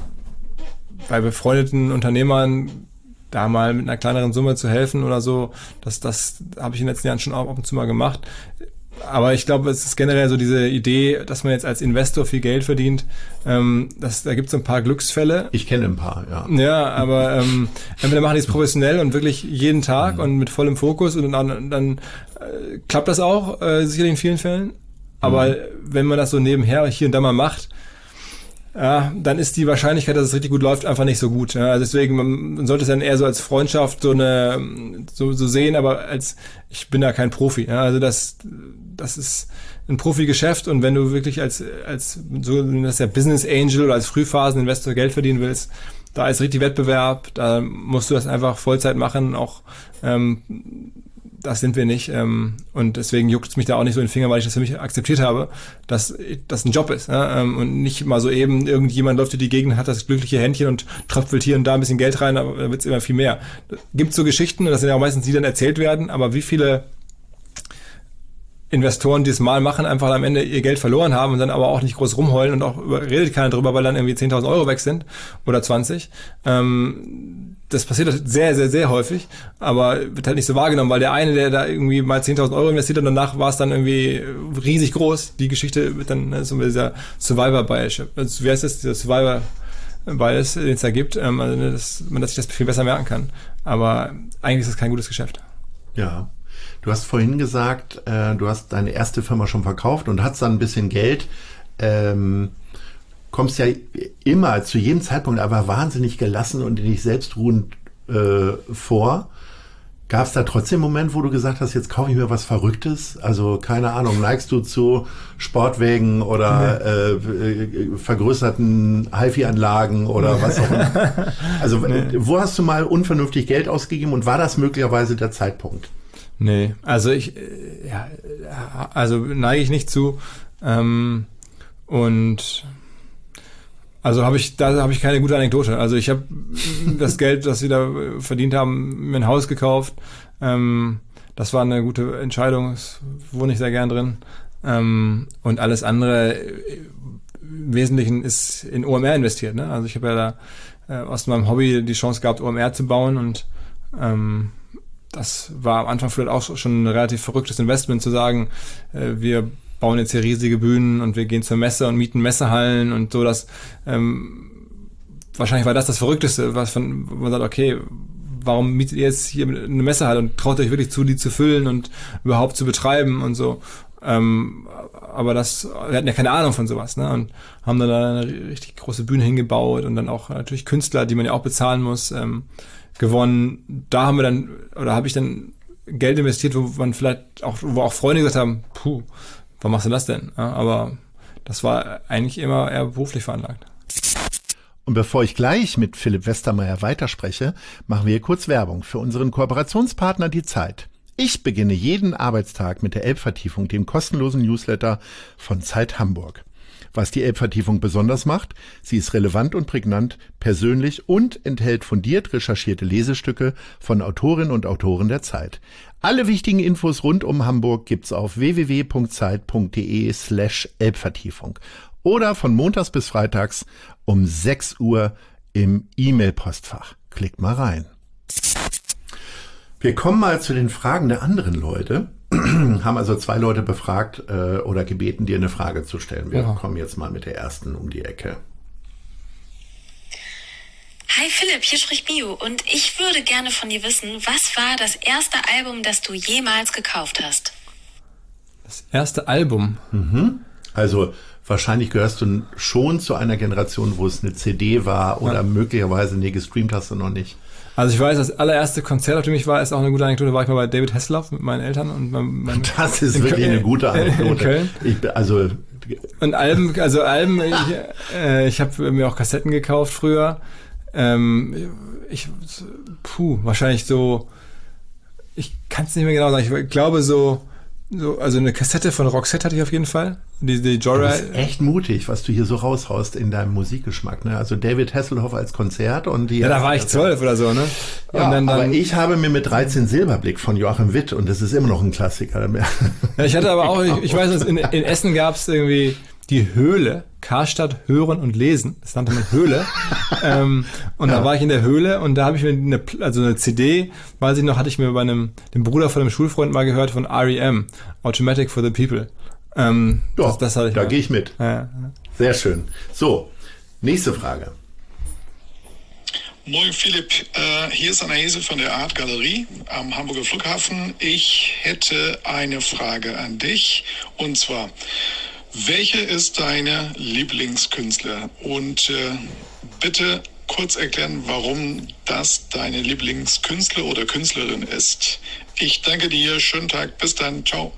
bei befreundeten Unternehmern da mal mit einer kleineren Summe zu helfen oder so, das, das habe ich in den letzten Jahren schon auch ab und zu mal gemacht. Aber ich glaube, es ist generell so diese Idee, dass man jetzt als Investor viel Geld verdient. Ähm, das, da gibt es so ein paar Glücksfälle. Ich kenne ein paar, ja. Ja, aber ähm, entweder machen die es professionell und wirklich jeden Tag mhm. und mit vollem Fokus, und dann, dann äh, klappt das auch, äh, sicherlich in vielen Fällen. Aber mhm. wenn man das so nebenher hier und da mal macht, ja, dann ist die Wahrscheinlichkeit, dass es richtig gut läuft, einfach nicht so gut. Ja, also deswegen, man sollte es dann eher so als Freundschaft so eine so, so sehen, aber als ich bin da kein Profi. Ja, also das das ist ein Profi-Geschäft, und wenn du wirklich als als so das ist ja Business Angel oder als Frühphasen-Investor Geld verdienen willst, da ist richtig Wettbewerb, da musst du das einfach Vollzeit machen, auch ähm, das sind wir nicht. Ähm, und deswegen juckt es mich da auch nicht so in den Finger, weil ich das für mich akzeptiert habe, dass das ein Job ist. Ja? Ähm, und nicht mal so eben, irgendjemand läuft durch die Gegend, hat das glückliche Händchen und tröpfelt hier und da ein bisschen Geld rein, aber da wird es immer viel mehr. Gibt so Geschichten, und das sind ja auch meistens die, die dann erzählt werden, aber wie viele Investoren, die es mal machen, einfach am Ende ihr Geld verloren haben und dann aber auch nicht groß rumheulen und auch redet keiner drüber, weil dann irgendwie zehntausend Euro weg sind oder zwanzig. Ähm, das passiert sehr, sehr, sehr häufig, aber wird halt nicht so wahrgenommen, weil der eine, der da irgendwie mal zehntausend Euro investiert und danach war es dann irgendwie riesig groß. Die Geschichte wird dann so dieser Survivor-Bias. Also, wie heißt das? Dieser Survivor-Bias, den es da gibt, ähm, also, dass man dass sich das viel besser merken kann. Aber eigentlich ist das kein gutes Geschäft. Ja. Du hast vorhin gesagt, äh, du hast deine erste Firma schon verkauft und hast dann ein bisschen Geld. Ähm, kommst ja immer zu jedem Zeitpunkt aber wahnsinnig gelassen und in dich selbst ruhend äh, vor. Gab es da trotzdem einen Moment, wo du gesagt hast, jetzt kaufe ich mir was Verrücktes? Also keine Ahnung, neigst du zu Sportwägen oder nee. äh, vergrößerten HiFi-Anlagen oder was auch immer? Also nee. Wo hast du mal unvernünftig Geld ausgegeben und war das möglicherweise der Zeitpunkt? Nee, also ich, ja, also neige ich nicht zu. Ähm, und also habe ich, da habe ich keine gute Anekdote. Also ich habe das Geld, das wir da verdient haben, mir ein Haus gekauft. Ähm, das war eine gute Entscheidung. Es wohne ich sehr gern drin. Ähm, und alles andere im Wesentlichen ist in O M R investiert. Ne? Also ich habe ja da äh, aus meinem Hobby die Chance gehabt, O M R zu bauen, und ähm, das war am Anfang vielleicht auch schon ein relativ verrücktes Investment, zu sagen, äh, wir bauen jetzt hier riesige Bühnen und wir gehen zur Messe und mieten Messehallen und so. Das ähm, wahrscheinlich war das das Verrückteste, was von, wo man sagt, okay, warum mietet ihr jetzt hier eine Messehalle und traut euch wirklich zu, die zu füllen und überhaupt zu betreiben und so. Ähm, aber das, wir hatten ja keine Ahnung von sowas, ne? Und haben dann da eine richtig große Bühne hingebaut und dann auch natürlich Künstler, die man ja auch bezahlen muss, ähm, gewonnen. Da haben wir dann, oder habe ich dann Geld investiert, wo man vielleicht auch, wo auch Freunde gesagt haben, puh, warum machst du das denn? Ja, aber das war eigentlich immer eher beruflich veranlagt. Und bevor ich gleich mit Philipp Westermeier weiterspreche, machen wir kurz Werbung für unseren Kooperationspartner Die Zeit. Ich beginne jeden Arbeitstag mit der Elbvertiefung, dem kostenlosen Newsletter von Zeit Hamburg. Was die Elbvertiefung besonders macht, sie ist relevant und prägnant, persönlich und enthält fundiert recherchierte Lesestücke von Autorinnen und Autoren der Zeit. Alle wichtigen Infos rund um Hamburg gibt's auf w w w punkt zeit punkt d e slash Elbvertiefung oder von montags bis freitags um sechs Uhr im E-Mail-Postfach. Klickt mal rein. Wir kommen mal zu den Fragen der anderen Leute. Haben also zwei Leute befragt äh, oder gebeten, dir eine Frage zu stellen. Wir ja. kommen jetzt mal mit der ersten um die Ecke. Hi Philipp, hier spricht Bio und ich würde gerne von dir wissen, was war das erste Album, das du jemals gekauft hast? Das erste Album? Mhm. Also wahrscheinlich gehörst du schon zu einer Generation, wo es eine C D war oder ja. möglicherweise, nee, gestreamt hast du noch nicht. Also ich weiß, das allererste Konzert, auf dem ich war, ist auch eine gute Anekdote, war ich mal bei David Hasselhoff mit meinen Eltern. Und mein, mein das ist wirklich Köln, eine gute Anekdote. In Köln. Ich, also und Alben, also Alben, ich, äh, ich habe mir auch Kassetten gekauft früher. Ähm, ich, puh, wahrscheinlich so, ich kann es nicht mehr genau sagen, ich glaube so, so, also eine Kassette von Roxette hatte ich auf jeden Fall. Die, die Joyride. Das ist echt mutig, was du hier so raushaust in deinem Musikgeschmack, ne? Also David Hasselhoff als Konzert und die. Ja, da war ich zwölf oder so, ne? Ja, und dann, dann, aber ich habe mir mit dreizehn Silberblick von Joachim Witt und das ist immer noch ein Klassiker. Ja, ich hatte aber auch, ich, ich weiß, in, in Essen gab es irgendwie die Höhle, Karstadt Hören und Lesen, das nannte man Höhle. ähm, und ja. da war ich in der Höhle und da habe ich mir eine, also eine C D, weiß ich noch, hatte ich mir bei einem, dem Bruder von einem Schulfreund mal gehört von R E M, Automatic for the People. Ähm, ja, das, das hatte ich da mal. gehe ich mit. Ja, ja. Sehr schön. So, nächste Frage. Moin Philipp, äh, hier ist Anahese von der Art Galerie am Hamburger Flughafen. Ich hätte eine Frage an dich und zwar, welcher ist deine Lieblingskünstler? Und äh, bitte kurz erklären, warum das deine Lieblingskünstler oder Künstlerin ist. Ich danke dir, schönen Tag, bis dann, ciao.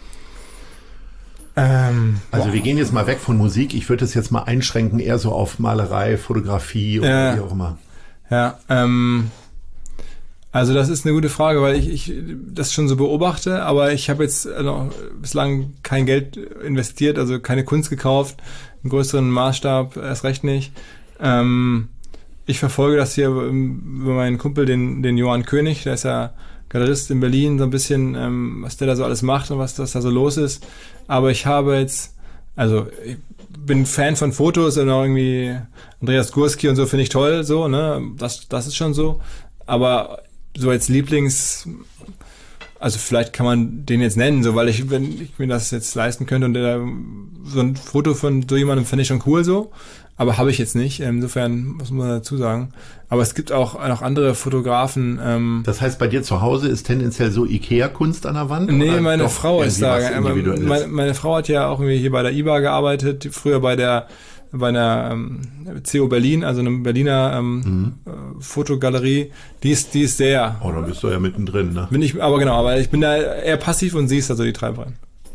Ähm, also wir gehen jetzt mal weg von Musik. Ich würde es jetzt mal einschränken, eher so auf Malerei, Fotografie oder äh, wie auch immer. Ja, ähm, also das ist eine gute Frage, weil ich, ich das schon so beobachte, aber ich habe jetzt noch bislang kein Geld investiert, also keine Kunst gekauft, einen größeren Maßstab erst recht nicht. Ähm, ich verfolge das hier über meinen Kumpel, den, den Johann König, der ist ja Galerist in Berlin, so ein bisschen, ähm, was der da so alles macht und was, was da so los ist. Aber ich habe jetzt, also ich bin Fan von Fotos und auch irgendwie Andreas Gursky und so finde ich toll, so, ne, das, das ist schon so. Aber so als Lieblings, also vielleicht kann man den jetzt nennen, so, weil ich, wenn ich mir das jetzt leisten könnte und der, so ein Foto von so jemandem fände ich schon cool, so. Aber habe ich jetzt nicht. Insofern muss man dazu sagen. Aber es gibt auch noch andere Fotografen. Ähm das heißt, bei dir zu Hause ist tendenziell so Ikea-Kunst an der Wand? Nee, meine Frau ist da. Meine, meine Frau hat ja auch irgendwie hier bei der I B A gearbeitet, früher bei der bei einer ähm, C O Berlin, also einem Berliner ähm, mhm. äh, Fotogalerie. Die ist, die ist sehr. Oh, da bist du ja mittendrin, ne? Bin ich, aber genau, aber ich bin da eher passiv und sie ist also die Treiberin.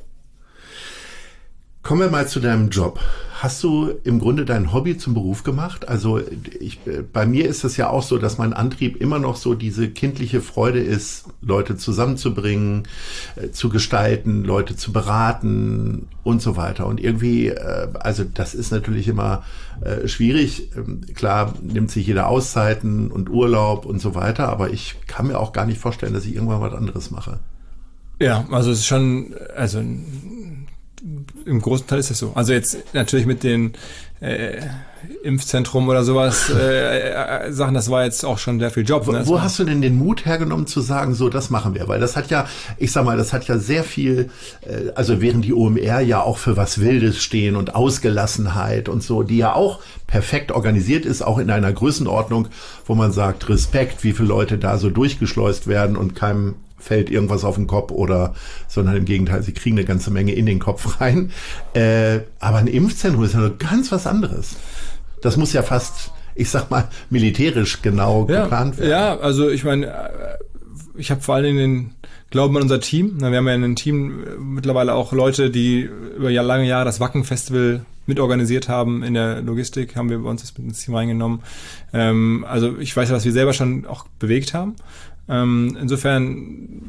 Kommen wir mal zu deinem Job. Hast du im Grunde dein Hobby zum Beruf gemacht? Also ich, bei mir ist es ja auch so, dass mein Antrieb immer noch so diese kindliche Freude ist, Leute zusammenzubringen, äh, zu gestalten, Leute zu beraten und so weiter. Und irgendwie, äh, also das ist natürlich immer äh, schwierig. Ähm, klar nimmt sich jeder Auszeiten und Urlaub und so weiter, aber ich kann mir auch gar nicht vorstellen, dass ich irgendwann was anderes mache. Ja, also es ist schon, also im großen Teil ist es so. Also jetzt natürlich mit den äh, Impfzentrum oder sowas äh, äh, Sachen, das war jetzt auch schon sehr viel Job. Ne? Wo, wo hast du denn den Mut hergenommen zu sagen, so, das machen wir? Weil das hat ja, ich sag mal, das hat ja sehr viel, äh, also während die O M R ja auch für was Wildes stehen und Ausgelassenheit und so, die ja auch perfekt organisiert ist, auch in einer Größenordnung, wo man sagt, Respekt, wie viele Leute da so durchgeschleust werden und keinem fällt irgendwas auf den Kopf oder, sondern im Gegenteil, sie kriegen eine ganze Menge in den Kopf rein. Äh, aber ein Impfzentrum ist ja noch ganz was anderes. Das muss ja fast, ich sag mal, militärisch genau ja, geplant werden. Ja, also ich meine, ich habe vor allen Dingen den Glauben an unser Team. Wir haben ja in einem Team mittlerweile auch Leute, die über lange Jahre das Wacken-Festival mitorganisiert haben. In der Logistik haben wir bei uns das mit ins Team reingenommen. Ähm, also ich weiß ja, was wir selber schon auch bewegt haben. Ähm, insofern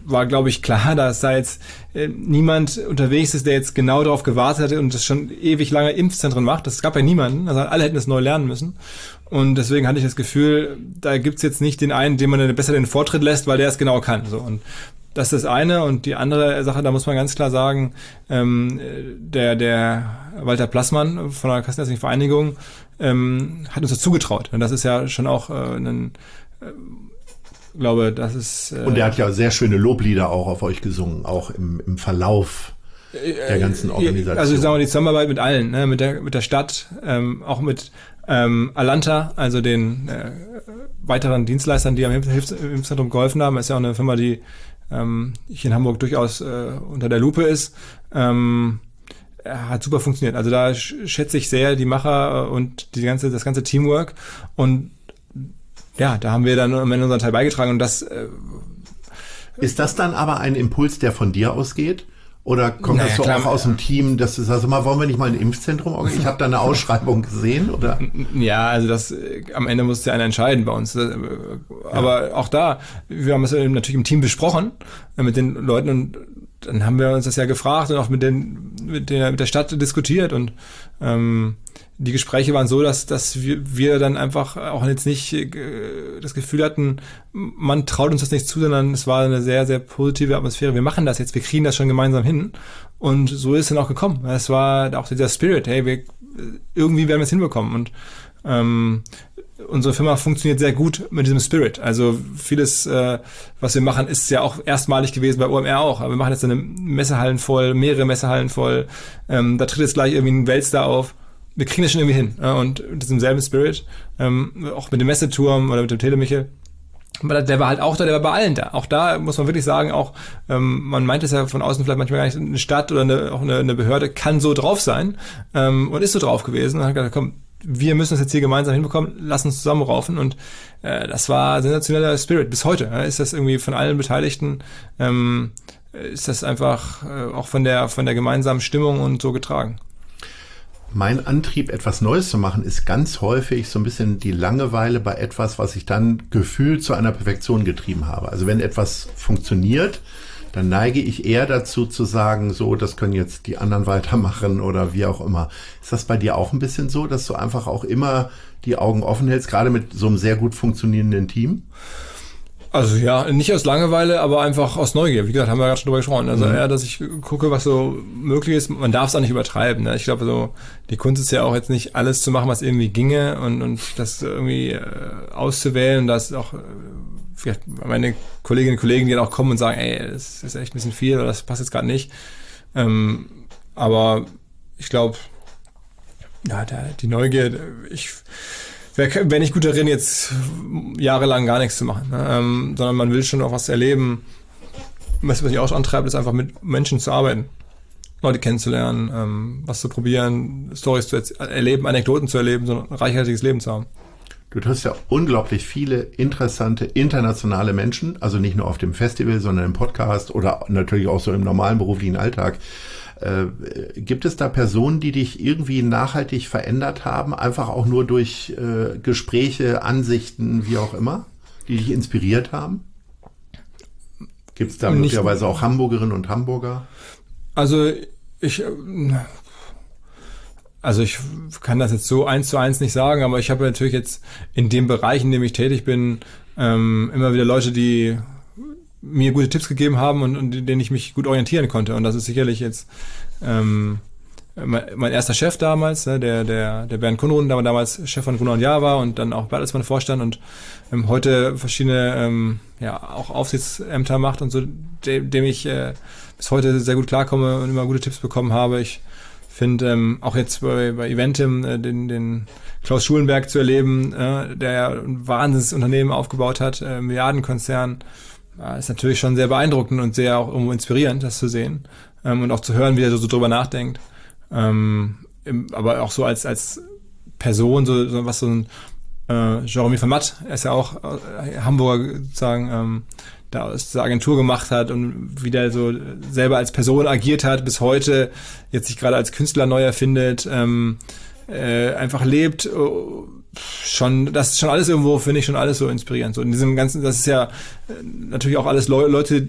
war, glaube ich, klar, dass da jetzt äh, niemand unterwegs ist, der jetzt genau darauf gewartet hatte und das schon ewig lange Impfzentren macht. Das gab ja niemanden. Also alle hätten es neu lernen müssen. Und deswegen hatte ich das Gefühl, da gibt's jetzt nicht den einen, dem man besser den Vortritt lässt, weil der es genau kann. So. Und das ist das eine. Und die andere Sache, da muss man ganz klar sagen, ähm, der, der Walter Plassmann von der Kassenärztlichen Vereinigung ähm, hat uns das zugetraut. Und das ist ja schon auch äh, ein... Äh, Ich glaube, das ist... Äh Und er hat ja sehr schöne Loblieder auch auf euch gesungen, auch im, im Verlauf der ganzen Organisation. Also sagen wir die Zusammenarbeit mit allen, ne? mit der mit der Stadt, ähm, auch mit ähm, Alanta, also den äh, weiteren Dienstleistern, die am Hilfszentrum geholfen haben. Das ist ja auch eine Firma, die ähm, hier in Hamburg durchaus äh, unter der Lupe ist. Ähm, hat super funktioniert. Also da schätze ich sehr die Macher und die ganze das ganze Teamwork. Und ja, da haben wir dann am Ende unseren Teil beigetragen und das... Äh, ist das dann aber ein Impuls, der von dir ausgeht? Oder kommt naja, das so klar, auch aus dem Team, dass du sagst, mal, wollen wir nicht mal ein Impfzentrum organisieren? Ich habe da eine Ausschreibung gesehen, oder? Ja, also das äh, am Ende musste ja einer entscheiden bei uns. Äh, aber ja. Auch da, wir haben es natürlich im Team besprochen äh, mit den Leuten und dann haben wir uns das ja gefragt und auch mit den mit der mit der Stadt diskutiert und ähm, die Gespräche waren so, dass dass wir wir dann einfach auch jetzt nicht äh, das Gefühl hatten, man traut uns das nicht zu, sondern es war eine sehr sehr positive Atmosphäre. Wir machen das jetzt, wir kriegen das schon gemeinsam hin und so ist es dann auch gekommen. Es war auch dieser Spirit, hey, wir irgendwie werden wir es hinbekommen und ähm, unsere Firma funktioniert sehr gut mit diesem Spirit. Also vieles, äh, was wir machen, ist ja auch erstmalig gewesen bei O M R auch. Aber wir machen jetzt eine Messehallen voll, mehrere Messehallen voll. Ähm, da tritt jetzt gleich irgendwie ein Weltstar auf. Wir kriegen das schon irgendwie hin. Äh, und mit diesem selben Spirit, ähm, auch mit dem Messeturm oder mit dem Telemichel. Der war halt auch da, der war bei allen da. Auch da muss man wirklich sagen, auch ähm, man meint es ja von außen vielleicht manchmal gar nicht, eine Stadt oder eine, auch eine, eine Behörde kann so drauf sein ähm, und ist so drauf gewesen. Und hat gesagt, komm, wir müssen das jetzt hier gemeinsam hinbekommen, lass uns zusammenraufen und äh, das war sensationeller Spirit. Bis heute äh, ist das irgendwie von allen Beteiligten, ähm, ist das einfach äh, auch von der von der gemeinsamen Stimmung und so getragen. Mein Antrieb, etwas Neues zu machen, ist ganz häufig so ein bisschen die Langeweile bei etwas, was ich dann gefühlt zu einer Perfektion getrieben habe. Also wenn etwas funktioniert, dann neige ich eher dazu zu sagen, so, das können jetzt die anderen weitermachen oder wie auch immer. Ist das bei dir auch ein bisschen so, dass du einfach auch immer die Augen offen hältst, gerade mit so einem sehr gut funktionierenden Team? Also ja, nicht aus Langeweile, aber einfach aus Neugier. Wie gesagt, haben wir gerade schon drüber gesprochen. Also mhm. eher, dass ich gucke, was so möglich ist. Man darf es auch nicht übertreiben. Ne? Ich glaube, so die Kunst ist ja auch jetzt nicht alles zu machen, was irgendwie ginge und, und das irgendwie äh, auszuwählen. Das auch äh, meine Kolleginnen und Kollegen, die dann auch kommen und sagen, ey, das ist echt ein bisschen viel oder das passt jetzt gerade nicht. Ähm, aber ich glaube, ja, der, die Neugier, ich wäre wär nicht gut darin, jetzt jahrelang gar nichts zu machen, ne? ähm, sondern man will schon auch was erleben. Was mich auch antreibt, ist einfach mit Menschen zu arbeiten, Leute kennenzulernen, ähm, was zu probieren, Storys zu erleben, Anekdoten zu erleben, so ein reichhaltiges Leben zu haben. Du triffst ja unglaublich viele interessante internationale Menschen, also nicht nur auf dem Festival, sondern im Podcast oder natürlich auch so im normalen beruflichen Alltag. Äh, gibt es da Personen, die dich irgendwie nachhaltig verändert haben, einfach auch nur durch äh, Gespräche, Ansichten, wie auch immer, die dich inspiriert haben? Gibt es da Nicht, möglicherweise auch Hamburgerinnen und Hamburger? Also ich... Also ich kann das jetzt so eins zu eins nicht sagen, aber ich habe natürlich jetzt in dem Bereich, in dem ich tätig bin, ähm, immer wieder Leute, die mir gute Tipps gegeben haben und, und denen ich mich gut orientieren konnte. Und das ist sicherlich jetzt ähm, mein, mein erster Chef damals, ne, der der der Bernd Kunrun, der damals Chef von Gruner und Jahr war und dann auch Bertelsmann Vorstand und ähm, heute verschiedene ähm, ja auch Aufsichtsämter macht und so, dem, dem ich äh, bis heute sehr gut klarkomme und immer gute Tipps bekommen habe. Ich finde ähm, auch jetzt bei, bei Eventim äh, den, den Klaus Schulenberg zu erleben, äh, der ja ein Wahnsinnsunternehmen aufgebaut hat, äh, Milliardenkonzern, äh, ist natürlich schon sehr beeindruckend und sehr auch irgendwo inspirierend, das zu sehen ähm, und auch zu hören, wie er so, so drüber nachdenkt. Ähm, im, aber auch so als als Person, so, so was so ein äh, Jeremy van Matt, er ist ja auch äh, Hamburger sozusagen, ähm, da aus der Agentur gemacht hat und wie der so selber als Person agiert hat, bis heute jetzt sich gerade als Künstler neu erfindet, ähm, äh, einfach lebt, oh, schon, das ist schon alles irgendwo, finde ich, schon alles so inspirierend. So in diesem ganzen, das ist ja äh, natürlich auch alles Le- Leute,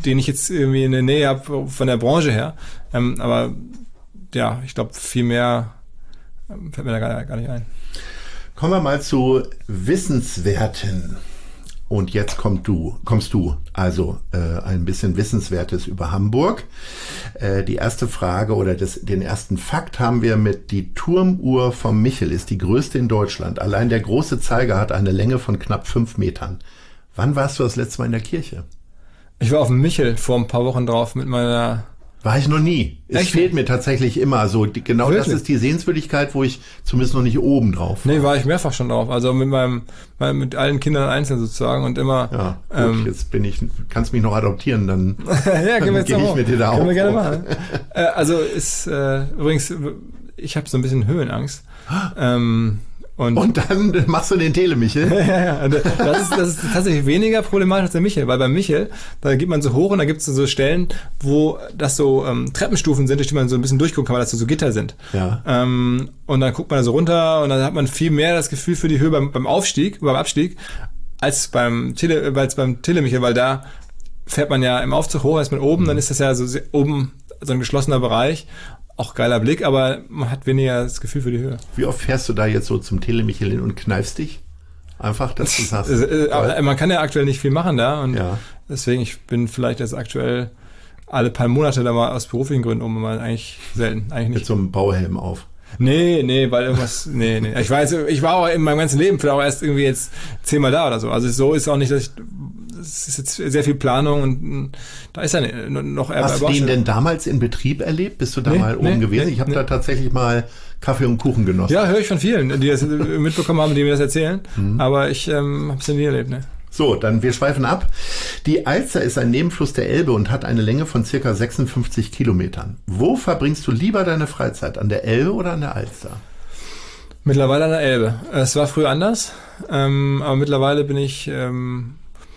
den ich jetzt irgendwie in der Nähe habe von der Branche her. Ähm, aber ja, ich glaube, viel mehr ähm, fällt mir da gar, gar nicht ein. Kommen wir mal zu Wissenswerten. Und jetzt kommst du, kommst du, also äh, ein bisschen Wissenswertes über Hamburg. Äh, die erste Frage oder das, den ersten Fakt haben wir mit: Die Turmuhr vom Michel ist die größte in Deutschland. Allein der große Zeiger hat eine Länge von knapp fünf Metern. Wann warst du das letzte Mal in der Kirche? Ich war auf dem Michel vor ein paar Wochen drauf mit meiner... War ich noch nie. Es Echt? fehlt mir tatsächlich immer so. Die, genau Wirklich? das ist die Sehenswürdigkeit, wo ich zumindest noch nicht oben drauf war. Nee, war ich mehrfach schon drauf. Also mit meinem, mit allen Kindern einzeln sozusagen und immer... Ja, gut, ähm, jetzt bin ich, kannst mich noch adoptieren, dann, ja, dann jetzt gehe ich auch. mit dir da Können auch wir gerne auf. machen. äh, also ist äh, übrigens, ich habe so ein bisschen Höhenangst. ähm, und, Und dann machst du den Telemichel. ja, ja, das ist, das ist tatsächlich weniger problematisch als der Michel, weil beim Michel, da geht man so hoch und da gibt es so Stellen, wo das so ähm, Treppenstufen sind, durch die man so ein bisschen durchgucken kann, weil das so Gitter sind. Ja. Ähm, und dann guckt man da so runter und dann hat man viel mehr das Gefühl für die Höhe beim, beim Aufstieg, beim Abstieg, als beim Tele, als beim Telemichel, weil da fährt man ja im Aufzug hoch, ist man oben, mhm. dann ist das ja so sehr, oben so ein geschlossener Bereich. Auch geiler Blick, aber man hat weniger das Gefühl für die Höhe. Wie oft fährst du da jetzt so zum Telemichel hin und kneifst dich? Einfach, dass du sagst. äh, äh, man kann ja aktuell nicht viel machen da und Ja. deswegen, ich bin vielleicht jetzt aktuell alle paar Monate da mal aus beruflichen Gründen um, aber eigentlich selten, eigentlich Mit nicht. so einem Bauhelm auf. Nee, nee, weil irgendwas, nee, nee. Ich weiß, ich war auch in meinem ganzen Leben vielleicht auch erst irgendwie jetzt zehnmal da oder so. Also so ist auch nicht, dass ich, es ist jetzt sehr viel Planung und da ist ja noch eher Hast du den denn damals in Betrieb erlebt? Bist du da Nee, mal oben nee, gewesen? nee, Ich habe nee. da tatsächlich mal Kaffee und Kuchen genossen. Ja, höre ich von vielen, die das mitbekommen haben, die mir das erzählen. Mhm. Aber ich ähm, habe es ja nie erlebt, ne? So, dann wir schweifen ab. Die Alster ist ein Nebenfluss der Elbe und hat eine Länge von circa sechsundfünfzig Kilometern. Wo verbringst du lieber deine Freizeit? An der Elbe oder an der Alster? Mittlerweile an der Elbe. Es war früher anders, ähm, aber mittlerweile bin ich ähm,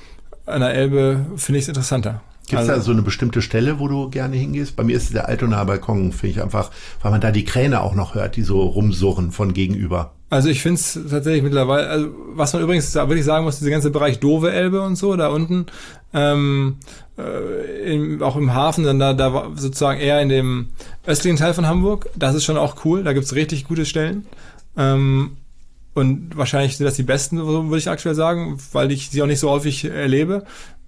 an der Elbe, finde ich es interessanter. Gibt es Also- da so eine bestimmte Stelle, wo du gerne hingehst? Bei mir ist es der Altonaer Balkon, finde ich einfach, weil man da die Kräne auch noch hört, die so rumsurren von gegenüber. Also ich finde es tatsächlich mittlerweile, also was man übrigens wirklich sagen muss, dieser ganze Bereich Dove Elbe und so, da unten, ähm, äh, im, auch im Hafen, dann da, da war sozusagen eher in dem östlichen Teil von Hamburg, das ist schon auch cool, da gibt's richtig gute Stellen. Ähm, und wahrscheinlich sind das die besten, würde ich aktuell sagen, weil ich sie auch nicht so häufig erlebe.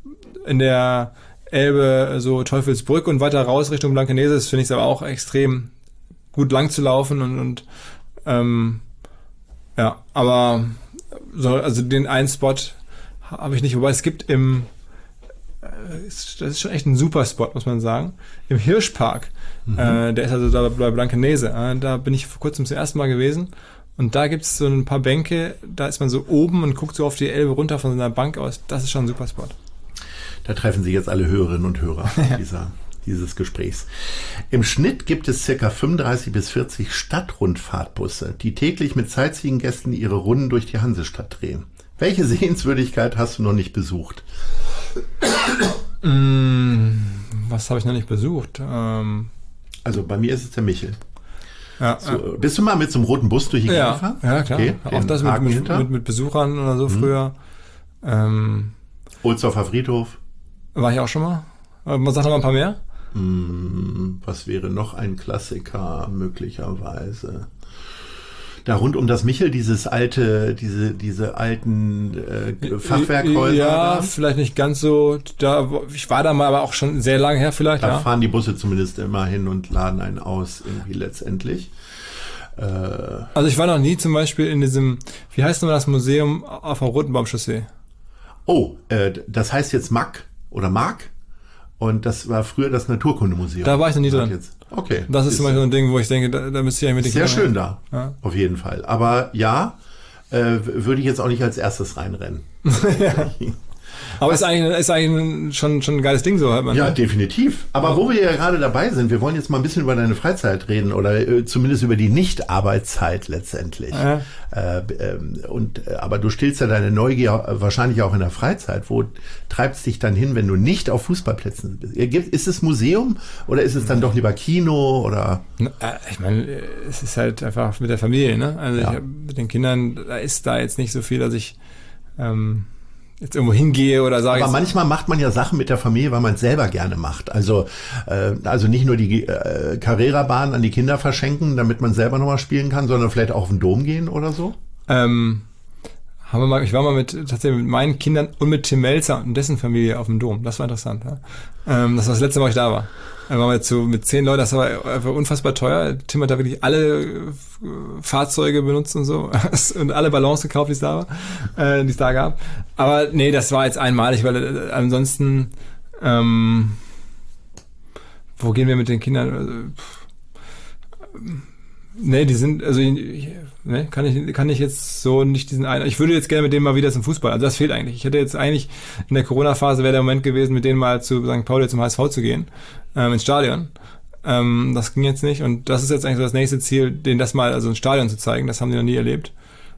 In der Elbe, so Teufelsbrück und weiter raus Richtung Blankenese, finde ich es aber auch extrem gut lang zu laufen und, und ähm, ja, aber so, also den einen Spot habe ich nicht, wobei es gibt im, äh, das ist schon echt ein super Spot, muss man sagen, im Hirschpark, mhm. äh, der ist also da bei Blankenese, äh, da bin ich vor kurzem zum ersten Mal gewesen und da gibt es so ein paar Bänke, da ist man so oben und guckt so auf die Elbe runter von so einer Bank aus, das ist schon ein super Spot. Da treffen sich jetzt alle Hörerinnen und Hörer dieser, dieses Gesprächs. Im Schnitt gibt es circa fünfunddreißig bis vierzig Stadtrundfahrtbusse, die täglich mit Sightseeing-Gästen ihre Runden durch die Hansestadt drehen. Welche Sehenswürdigkeit hast du noch nicht besucht? Was habe ich noch nicht besucht? Ähm, Also bei mir ist es der Michel. ja, So, bist du mal mit so einem roten Bus durch die Gegend ja, gefahren? ja, klar. Okay, Auch den das mit, Haken mit, hinter? mit, mit Besuchern oder so früher. Ähm, Ohlsdorfer Friedhof. war ich auch schon mal? Aber man sagt noch mal ein paar mehr? Hm, was wäre noch ein Klassiker möglicherweise? Da rund um das Michel, dieses alte, diese, diese alten äh, Fachwerkhäuser. Ja, da, vielleicht nicht ganz so. Da, ich war da mal, aber auch schon sehr lange her vielleicht. da Ja. fahren die Busse zumindest immer hin und laden einen aus, irgendwie letztendlich. Äh, Also ich war noch nie zum Beispiel in diesem, wie heißt nochmal das Museum auf der Rotenbaumchaussee? oh, äh, das heißt jetzt M A C oder M A C. Und das war früher das Naturkundemuseum. Da war ich noch nie Das drin. Jetzt. Okay. Das ist zum Beispiel so ein Ding, wo ich denke, da, da müsste ich eigentlich mit den Sehr Kindern schön da, Ja. auf jeden Fall. Aber ja, äh, w- würde ich jetzt auch nicht als erstes reinrennen. Aber ist eigentlich, ist eigentlich schon, schon ein geiles Ding, so hört man. Ja, ne? definitiv. Aber wo wir ja gerade dabei sind, wir wollen jetzt mal ein bisschen über deine Freizeit reden oder äh, zumindest über die Nicht-Arbeitszeit letztendlich. Ja. Äh, ähm, und, äh, aber du stillst ja deine Neugier äh, wahrscheinlich auch in der Freizeit. Wo treibst dich dann hin, wenn du nicht auf Fußballplätzen bist? Ist es Museum oder ist es dann doch lieber Kino oder? Na, äh, Ich meine, äh, es ist halt einfach mit der Familie, ne? Also Ja. ich hab, mit den Kindern, da ist da jetzt nicht so viel, dass ich ähm, jetzt irgendwo hingehe oder sage. Aber manchmal macht man ja Sachen mit der Familie, weil man es selber gerne macht. Also äh, also nicht nur die äh, Carrera-Bahn an die Kinder verschenken, damit man selber nochmal spielen kann, sondern vielleicht auch auf den Dom gehen oder so? Ähm, haben wir mal, ich war mal mit tatsächlich mit meinen Kindern und mit Tim Melzer und dessen Familie auf dem Dom. Das war interessant. Ja? Ähm, das war das letzte Mal, wo ich da war. Da waren wir jetzt so mit zehn Leuten, das war einfach unfassbar teuer. Tim hat da wirklich alle äh, Fahrzeuge benutzt und so und alle Ballons gekauft, die es da war, äh, die es da gab. Aber nee, das war jetzt einmalig, weil äh, ansonsten ähm, wo gehen wir mit den Kindern? Also, nee, die sind, also ne, kann ich kann ich jetzt so nicht diesen einen. Ich würde jetzt gerne mit denen mal wieder zum Fußball. Also das fehlt eigentlich. Ich hätte jetzt eigentlich in der Corona-Phase wäre der Moment gewesen, mit denen mal zu Sankt Pauli zum H S V zu gehen, ähm, ins Stadion. Ähm, das ging jetzt nicht und das ist jetzt eigentlich so das nächste Ziel, denen das mal also ins Stadion zu zeigen. Das haben die noch nie erlebt.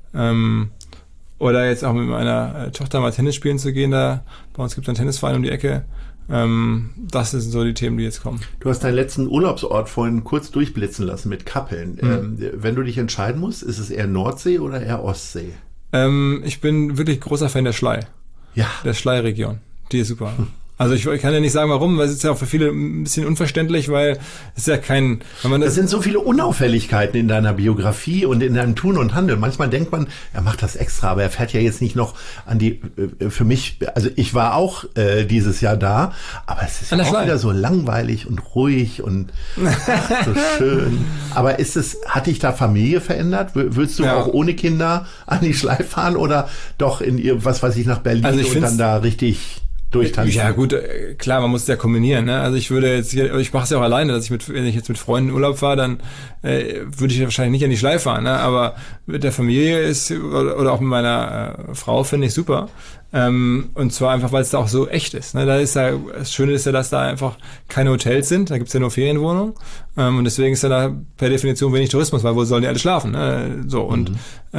Ähm, oder jetzt auch mit meiner äh, Tochter mal Tennis spielen zu gehen. Da bei uns gibt es einen Tennisverein um die Ecke. Ähm, das sind so die Themen, die jetzt kommen. Du hast deinen letzten Urlaubsort vorhin kurz durchblitzen lassen mit Kappeln. Mhm. Ähm, wenn du dich entscheiden musst, ist es eher Nordsee oder eher Ostsee? Ähm, ich bin wirklich großer Fan der Schlei. Ja. Der Schlei-Region. Die ist super. Hm. Also ich, ich kann ja nicht sagen, warum, weil es ist ja auch für viele ein bisschen unverständlich, weil es ist ja kein... Wenn man das, das sind so viele Unauffälligkeiten in deiner Biografie und in deinem Tun und Handeln. Manchmal denkt man, er macht das extra, aber er fährt ja jetzt nicht noch an die... Äh, für mich, also ich war auch äh, dieses Jahr da, aber es ist ja auch Schlei. Wieder so langweilig und ruhig und ach, so schön. Aber ist es, hat dich da Familie verändert? Willst du ja. auch ohne Kinder an die Schlei fahren oder doch in ihr, was weiß ich, nach Berlin also ich und dann da richtig... durchtanzen? Ja gut, klar, man muss es ja kombinieren. Ne? Also ich würde jetzt, ich mache es ja auch alleine, dass ich mit, wenn ich jetzt mit Freunden in Urlaub fahre, dann äh, würde ich wahrscheinlich nicht an die Schlei fahren. Ne? Aber mit der Familie ist oder, oder auch mit meiner äh, Frau finde ich super. Ähm, und zwar einfach, weil es da auch so echt ist. Ne? Da ist ja, das Schöne ist ja, dass da einfach keine Hotels sind, da gibt's ja nur Ferienwohnungen. Ähm, und deswegen ist ja da per Definition wenig Tourismus, weil wo sollen die alle schlafen? Ne? So, und mhm.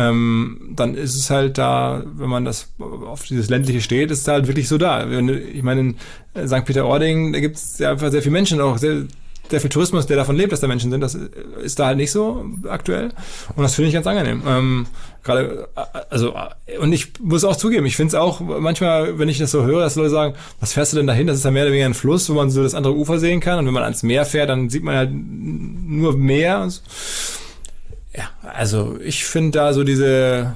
ähm, dann ist es halt da, wenn man das auf dieses ländliche steht, ist es halt wirklich so da. Ich meine, in Sankt Peter-Ording, da gibt's ja einfach sehr viele Menschen, auch sehr sehr viel Tourismus, der davon lebt, dass da Menschen sind, das ist da halt nicht so aktuell. Und das finde ich ganz angenehm. Ähm, gerade, also, und ich muss auch zugeben, ich finde es auch manchmal, wenn ich das so höre, dass Leute sagen, was fährst du denn dahin? Das ist ja mehr oder weniger ein Fluss, wo man so das andere Ufer sehen kann. Und wenn man ans Meer fährt, dann sieht man halt nur Meer. Ja, also ich finde da so diese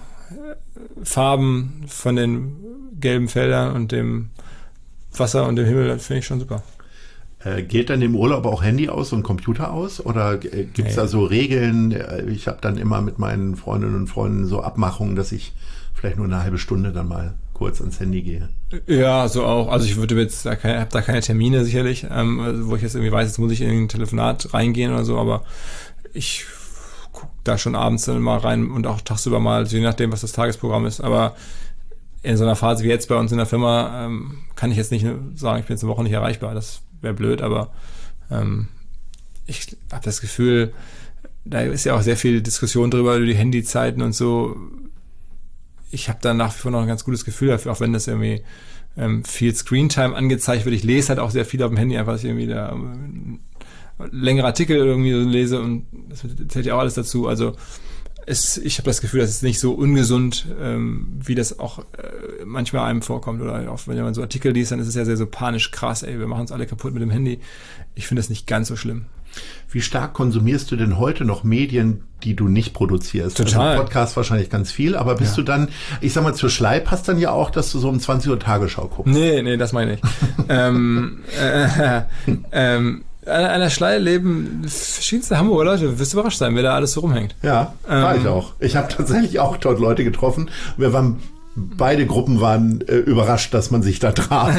Farben von den gelben Feldern und dem Wasser und dem Himmel, das finde ich schon super. Geht dann im Urlaub auch Handy aus und Computer aus? Oder gibt es nee. da so Regeln? Ich habe dann immer mit meinen Freundinnen und Freunden so Abmachungen, dass ich vielleicht nur eine halbe Stunde dann mal kurz ans Handy gehe. Ja, so auch. Also ich würde jetzt, da keine, habe da keine Termine sicherlich, ähm, wo ich jetzt irgendwie weiß, jetzt muss ich in ein Telefonat reingehen oder so, aber ich gucke da schon abends dann mal rein und auch tagsüber mal, je nachdem, was das Tagesprogramm ist. Aber in so einer Phase wie jetzt bei uns in der Firma ähm, kann ich jetzt nicht sagen, ich bin jetzt eine Woche nicht erreichbar. Das wäre blöd, aber ähm, ich habe das Gefühl, da ist ja auch sehr viel Diskussion drüber, über die Handyzeiten und so. Ich habe da nach wie vor noch ein ganz gutes Gefühl dafür, auch wenn das irgendwie ähm, viel Screentime angezeigt wird. Ich lese halt auch sehr viel auf dem Handy, einfach, dass ich irgendwie da ähm, längere Artikel irgendwie so lese und das zählt ja auch alles dazu. Also es, ich habe das Gefühl, das ist nicht so ungesund, ähm, wie das auch äh, manchmal einem vorkommt. Oder auch wenn man so Artikel liest, dann ist es ja sehr so panisch krass, ey, wir machen uns alle kaputt mit dem Handy. Ich finde das nicht ganz so schlimm. Wie stark konsumierst du denn heute noch Medien, die du nicht produzierst? Total. Also Podcast wahrscheinlich ganz viel, aber bist ja. du dann, ich sag mal, zur Schlei passt dann ja auch, dass du so um zwanzig Uhr Tagesschau guckst. Nee, nee, das meine ich. ähm, äh, ähm, an der Schlei leben verschiedenste Hamburger Leute. Du wirst überrascht sein, wer da alles so rumhängt. Ja, war ähm, ich auch. Ich habe tatsächlich auch dort Leute getroffen. Wir waren, beide Gruppen waren äh, überrascht, dass man sich da traf.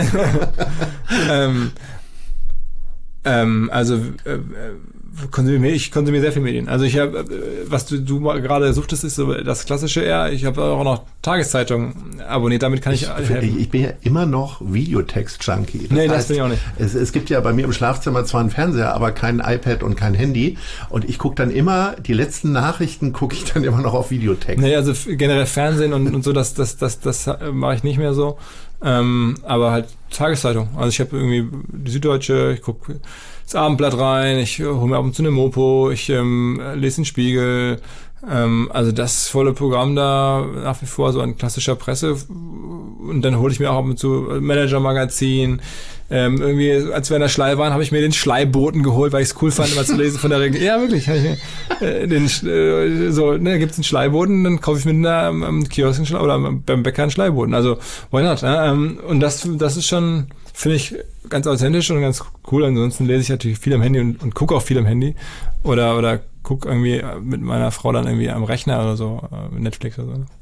ähm, ähm, also äh, konsumiere ich konsumiere sehr viel Medien. Also ich habe, was du, du mal gerade suchtest, ist so das Klassische eher. Ich habe auch noch Tageszeitungen abonniert, damit kann ich, ich helfen. Ich bin ja immer noch Videotext-Junkie. Das nee, heißt, das bin ich auch nicht. Es, es gibt ja bei mir im Schlafzimmer zwar einen Fernseher, aber kein iPad und kein Handy. Und ich gucke dann immer, die letzten Nachrichten gucke ich dann immer noch auf Videotext. Nee, also generell Fernsehen und, und so, das, das, das, das mache ich nicht mehr so. Ähm, aber halt Tageszeitung. Also ich habe irgendwie die Süddeutsche, ich gucke das Abendblatt rein, ich hole mir ab und zu eine Mopo, ich ähm, lese den Spiegel, Ähm, also das volle Programm da nach wie vor so an klassischer Presse. Und dann hole ich mir auch ab und zu Manager-Magazin. Ähm, irgendwie, als wir in der Schlei waren, habe ich mir den Schleiboten geholt, weil ich es cool fand, immer zu lesen von der Regel. Ja, wirklich. Hab ich mir, äh, den, äh, so, ne, gibt's einen Schleiboten, dann kaufe ich mir da am, am Kiosk einen Schle- oder beim Bäcker einen Schleiboten. Also, why not? Ne? Ähm, und das, das ist schon, finde ich, ganz authentisch und ganz cool. Ansonsten lese ich natürlich viel am Handy und, und gucke auch viel am Handy. Oder, oder gucke irgendwie mit meiner Frau dann irgendwie am Rechner oder so, äh, Netflix oder so. Ne?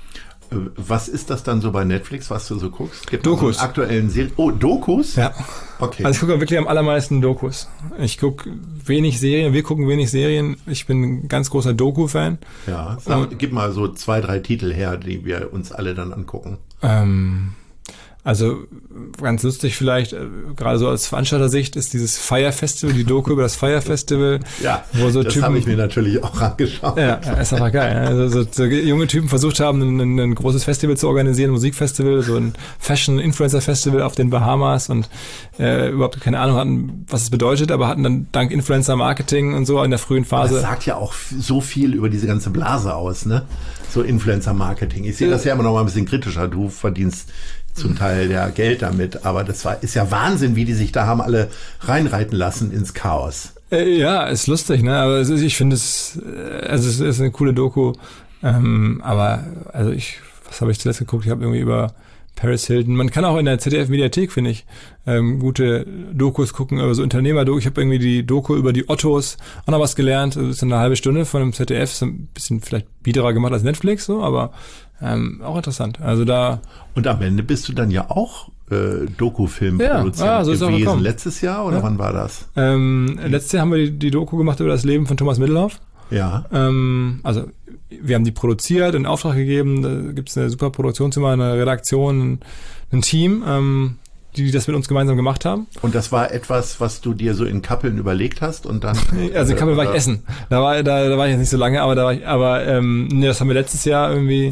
Was ist das dann so bei Netflix, was du so guckst? Gibt Dokus. So aktuellen Serien? Oh, Dokus? Ja. Okay. Also ich gucke wirklich am allermeisten Dokus. Ich gucke wenig Serien, wir gucken wenig Serien. Ich bin ein ganz großer Doku-Fan. Ja, sag, gib mal so zwei, drei Titel her, die wir uns alle dann angucken. Ähm, also ganz lustig vielleicht, äh, gerade so aus Veranstalter-Sicht, ist dieses Fire Festival, die Doku über das Fire Festival. Ja, wo so das Typen, habe ich mir natürlich auch angeschaut. Ja, ist aber geil. Also so, so junge Typen versucht haben, ein, ein großes Festival zu organisieren, ein Musikfestival, so ein Fashion-Influencer-Festival auf den Bahamas und äh, überhaupt keine Ahnung hatten, was es bedeutet, aber hatten dann dank Influencer-Marketing und so in der frühen Phase. Das sagt ja auch so viel über diese ganze Blase aus, ne? So Influencer-Marketing. Ich sehe das ja immer noch mal ein bisschen kritischer. Du verdienst zum Teil ja Geld damit, aber das war ist ja Wahnsinn, wie die sich da haben alle reinreiten lassen ins Chaos. Äh, ja, ist lustig, ne? Aber es ist, ich finde es, also es ist eine coole Doku. Ähm, aber also ich, was habe ich zuletzt geguckt? Ich habe irgendwie über Paris Hilton. Man kann auch in der Z D F-Mediathek, finde ich, ähm, gute Dokus gucken, über so Unternehmer-Doku. Ich habe irgendwie die Doku über die Ottos auch noch was gelernt. Das ist eine halbe Stunde von dem Z D F. Ist ein bisschen vielleicht biederer gemacht als Netflix, so, aber ähm, auch interessant. Also da. Und am Ende bist du dann ja auch äh, Doku-Filmproduzent ja, so gewesen. Letztes Jahr oder ja. wann war das? Ähm, letztes Jahr haben wir die, die Doku gemacht über das Leben von Thomas Middelhoff. Ja. Ähm, also wir haben die produziert, in Auftrag gegeben. Da gibt es eine super Produktionszimmer, eine Redaktion, ein, ein Team, ähm, die das mit uns gemeinsam gemacht haben. Und das war etwas, was du dir so in Kappeln überlegt hast und dann. Also in Kappeln war ich essen. Da war, da, da war ich jetzt nicht so lange, aber da war ich, aber ähm, nee, das haben wir letztes Jahr irgendwie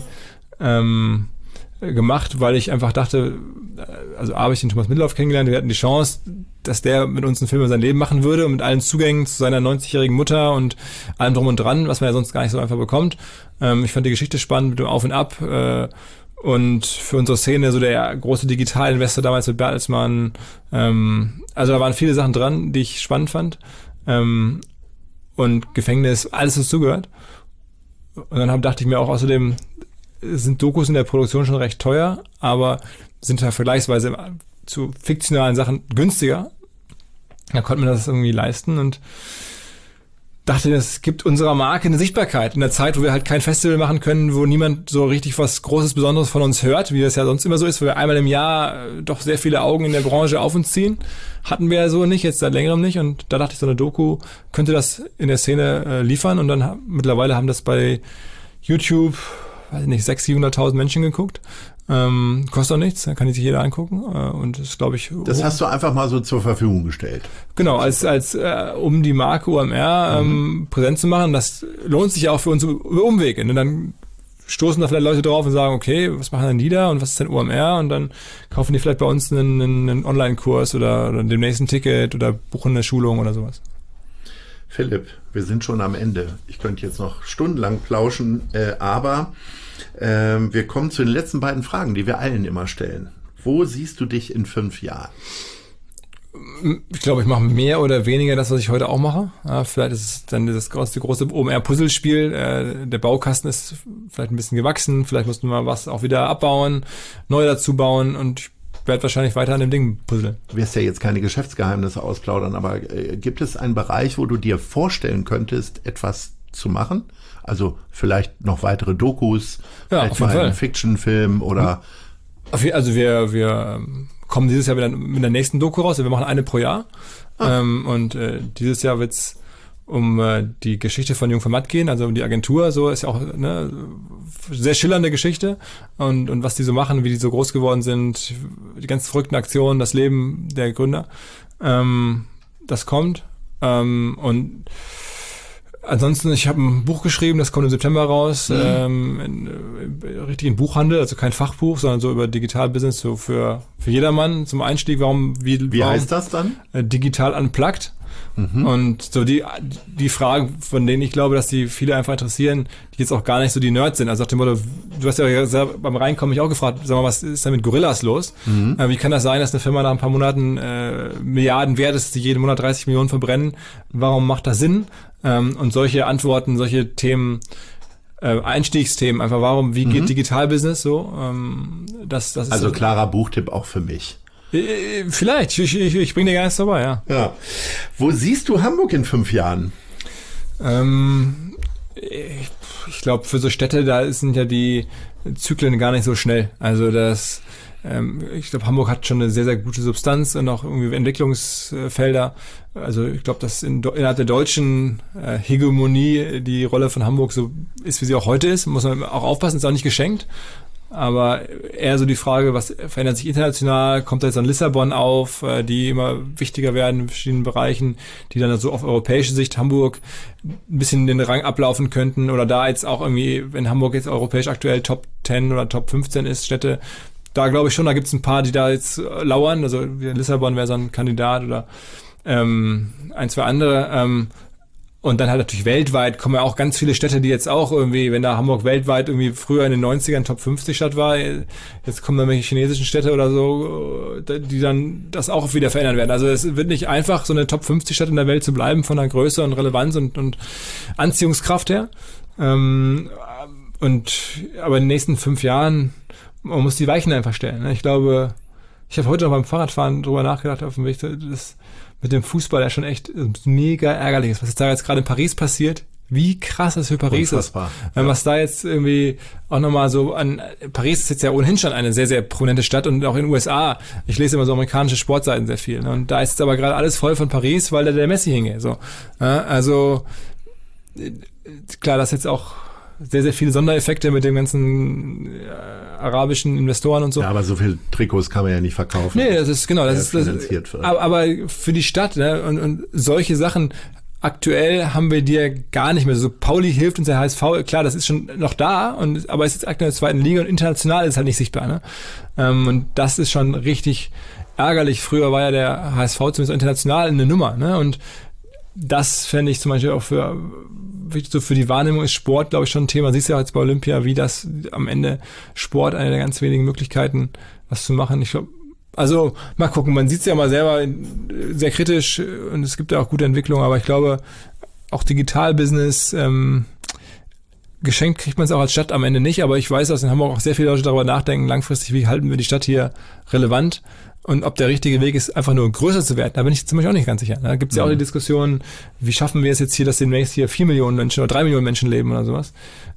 ähm, gemacht, weil ich einfach dachte, also A, habe ich den Thomas Middelhoff kennengelernt, wir hatten die Chance, dass der mit uns einen Film über sein Leben machen würde und mit allen Zugängen zu seiner neunzigjährigen Mutter und allem drum und dran, was man ja sonst gar nicht so einfach bekommt. Ähm, ich fand die Geschichte spannend mit dem Auf und Ab äh, und für unsere Szene so der große Digitalinvestor damals mit Bertelsmann. Ähm, also da waren viele Sachen dran, die ich spannend fand. Ähm, und Gefängnis, alles, was zugehört. Und dann hab, dachte ich mir auch außerdem, sind Dokus in der Produktion schon recht teuer, aber sind ja vergleichsweise zu fiktionalen Sachen günstiger. Da konnte man das irgendwie leisten und dachte, das gibt unserer Marke eine Sichtbarkeit in der Zeit, wo wir halt kein Festival machen können, wo niemand so richtig was Großes, Besonderes von uns hört, wie das ja sonst immer so ist, wo wir einmal im Jahr doch sehr viele Augen in der Branche auf uns ziehen. Hatten wir ja so nicht, jetzt seit längerem nicht und da dachte ich, so eine Doku könnte das in der Szene äh, liefern und dann mittlerweile haben das bei YouTube weiß nicht, sechshunderttausend, siebenhunderttausend Menschen geguckt. Ähm, kostet auch nichts, kann sich jeder angucken. Äh, und das glaube ich. Das hast du einfach mal so zur Verfügung gestellt. Genau, als, als äh, um die Marke O M R ähm, mhm. präsent zu machen. Das lohnt sich ja auch für uns über Umwege. Und dann stoßen da vielleicht Leute drauf und sagen, okay, was machen denn die da und was ist denn O M R? Und dann kaufen die vielleicht bei uns einen, einen, einen Online-Kurs oder, oder demnächst ein Ticket oder buchen eine Schulung oder sowas. Philipp, wir sind schon am Ende. Ich könnte jetzt noch stundenlang plauschen, äh, aber äh, wir kommen zu den letzten beiden Fragen, die wir allen immer stellen. Wo siehst du dich in fünf Jahren? Ich glaube, ich mache mehr oder weniger das, was ich heute auch mache. Ja, vielleicht ist es dann das große, große O M R-Puzzlespiel. Äh, der Baukasten ist vielleicht ein bisschen gewachsen. Vielleicht mussten wir was auch wieder abbauen, neu dazu bauen und ich werde wahrscheinlich weiter an dem Ding puzzeln. Du wirst ja jetzt keine Geschäftsgeheimnisse ausplaudern, aber äh, gibt es einen Bereich, wo du dir vorstellen könntest, etwas zu machen? Also vielleicht noch weitere Dokus, ja, vielleicht mal einen Fiction-Film oder... Also wir, wir kommen dieses Jahr wieder mit der nächsten Doku raus. Wir machen eine pro Jahr. Ah. Ähm, und äh, dieses Jahr wird's um äh, die Geschichte von Jung von Matt gehen, also um die Agentur. So ist ja auch eine sehr schillernde Geschichte und und was die so machen, wie die so groß geworden sind, die ganz verrückten Aktionen, das Leben der Gründer. Ähm, das kommt ähm, und ansonsten, ich habe ein Buch geschrieben, das kommt im September raus, mhm. ähm, in, in, richtig in Buchhandel, also kein Fachbuch, sondern so über Digital-Business, so für für jedermann zum Einstieg. Warum? Wie, wie warum, heißt das dann? Äh, Digital Unplugged. Mhm. Und so die die Fragen, von denen ich glaube, dass die viele einfach interessieren, die jetzt auch gar nicht so die Nerds sind. Also nach dem Motto, du hast ja selber beim Reinkommen mich auch gefragt, sag mal, was ist da mit Gorillas los? Mhm. Äh, wie kann das sein, dass eine Firma nach ein paar Monaten äh, Milliarden wert ist, die jeden Monat dreißig Millionen verbrennen? Warum macht das Sinn? Ähm, und solche Antworten, solche Themen, äh, Einstiegsthemen, einfach warum, wie geht mhm. Digitalbusiness so? Ähm, das, das ist also so, klarer Buchtipp auch für mich. Vielleicht, ich, ich, ich bringe dir gar nichts dabei, ja. ja. Wo siehst du Hamburg in fünf Jahren? Ähm, ich ich glaube, für so Städte, da sind ja die Zyklen gar nicht so schnell. Also das, ähm, ich glaube, Hamburg hat schon eine sehr, sehr gute Substanz und auch irgendwie Entwicklungsfelder. Also ich glaube, dass in, innerhalb der deutschen äh, Hegemonie die Rolle von Hamburg so ist, wie sie auch heute ist. Muss man auch aufpassen, ist auch nicht geschenkt. Aber eher so die Frage, was verändert sich international? Kommt da jetzt an Lissabon auf, die immer wichtiger werden in verschiedenen Bereichen, die dann so auf europäische Sicht Hamburg ein bisschen den Rang ablaufen könnten? Oder da jetzt auch irgendwie, wenn Hamburg jetzt europäisch aktuell Top zehn oder Top fünfzehn ist, Städte, da glaube ich schon, da gibt es ein paar, die da jetzt lauern. Also Lissabon wäre so ein Kandidat oder ähm, ein, zwei andere. Ähm, Und dann halt natürlich weltweit kommen ja auch ganz viele Städte, die jetzt auch irgendwie, wenn da Hamburg weltweit irgendwie früher in den neunzigern Top fünfzig Stadt war, jetzt kommen dann welche chinesischen Städte oder so, die dann das auch wieder verändern werden. Also es wird nicht einfach, so eine Top fünfzig Stadt in der Welt zu bleiben von der Größe und Relevanz und, und Anziehungskraft her. Ähm, und aber in den nächsten fünf Jahren, man muss die Weichen einfach stellen. Ich glaube, ich habe heute noch beim Fahrradfahren drüber nachgedacht auf dem Weg, das mit dem Fußball ja schon echt mega ärgerlich ist. Was jetzt da jetzt gerade in Paris passiert, wie krass das für Paris Unfassbar. ist. Ja. Was da jetzt irgendwie auch nochmal so an, Paris ist jetzt ja ohnehin schon eine sehr, sehr prominente Stadt und auch in den U S A. Ich lese immer so amerikanische Sportseiten sehr viel. Ne? Und da ist jetzt aber gerade alles voll von Paris, weil da der Messi hingeht. So. Ja, also, klar, das jetzt auch sehr, sehr viele Sondereffekte mit den ganzen äh, arabischen Investoren und so. Ja, aber so viel Trikots kann man ja nicht verkaufen. Nee, das ist genau, das ist finanziert. Das, aber, aber für die Stadt, ne, und, und solche Sachen, aktuell haben wir dir gar nicht mehr. So Pauli hilft uns, der H S V, klar, das ist schon noch da, und aber es ist jetzt aktuell in der zweiten Liga und international ist es halt nicht sichtbar. Ne? Ähm, und das ist schon richtig ärgerlich. Früher war ja der H S V zumindest international eine Nummer, ne? Und das fände ich zum Beispiel auch für so für die Wahrnehmung ist Sport, glaube ich, schon ein Thema. Siehst du ja jetzt bei Olympia, wie das am Ende Sport eine der ganz wenigen Möglichkeiten, was zu machen. Ich glaube, also mal gucken, man sieht es ja mal selber sehr kritisch und es gibt ja auch gute Entwicklungen, aber ich glaube, auch Digitalbusiness, ähm, geschenkt kriegt man es auch als Stadt am Ende nicht, aber ich weiß, dass in Hamburg auch sehr viele Leute darüber nachdenken, langfristig, wie halten wir die Stadt hier relevant und ob der richtige Weg ist, einfach nur größer zu werden. Da bin ich zum Beispiel auch nicht ganz sicher. Da gibt es ja auch die Diskussion, wie schaffen wir es jetzt hier, dass demnächst hier vier Millionen Menschen oder drei Millionen Menschen leben oder sowas.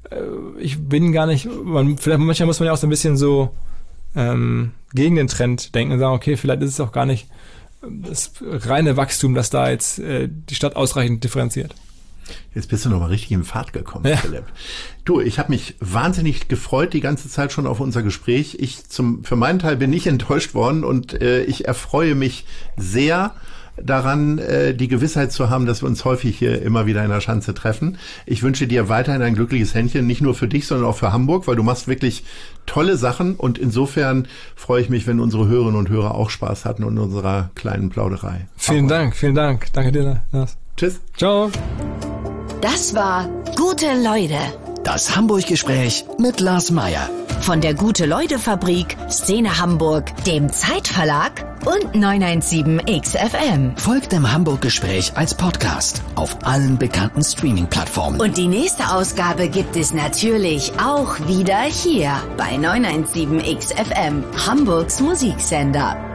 Ich bin gar nicht, man, vielleicht manchmal muss man ja auch so ein bisschen so ähm, gegen den Trend denken und sagen, okay, vielleicht ist es auch gar nicht das reine Wachstum, das da jetzt äh, die Stadt ausreichend differenziert. Jetzt bist du noch mal richtig in Fahrt gekommen, ja. Philipp. Du, ich habe mich wahnsinnig gefreut die ganze Zeit schon auf unser Gespräch. Ich zum für meinen Teil bin nicht enttäuscht worden und äh, ich erfreue mich sehr daran, äh, die Gewissheit zu haben, dass wir uns häufig hier immer wieder in der Schanze treffen. Ich wünsche dir weiterhin ein glückliches Händchen, nicht nur für dich, sondern auch für Hamburg, weil du machst wirklich tolle Sachen und insofern freue ich mich, wenn unsere Hörerinnen und Hörer auch Spaß hatten in unserer kleinen Plauderei. Vielen auch. Dank, vielen Dank. Danke dir, Lars. Tschüss. Ciao. Das war Gute Leute. Das Hamburg-Gespräch mit Lars Meier. Von der Gute-Leute-Fabrik, Szene Hamburg, dem Zeitverlag und neun eins sieben X F M. Folgt dem Hamburg-Gespräch als Podcast auf allen bekannten Streaming-Plattformen. Und die nächste Ausgabe gibt es natürlich auch wieder hier bei neun eins sieben X F M, Hamburgs Musiksender.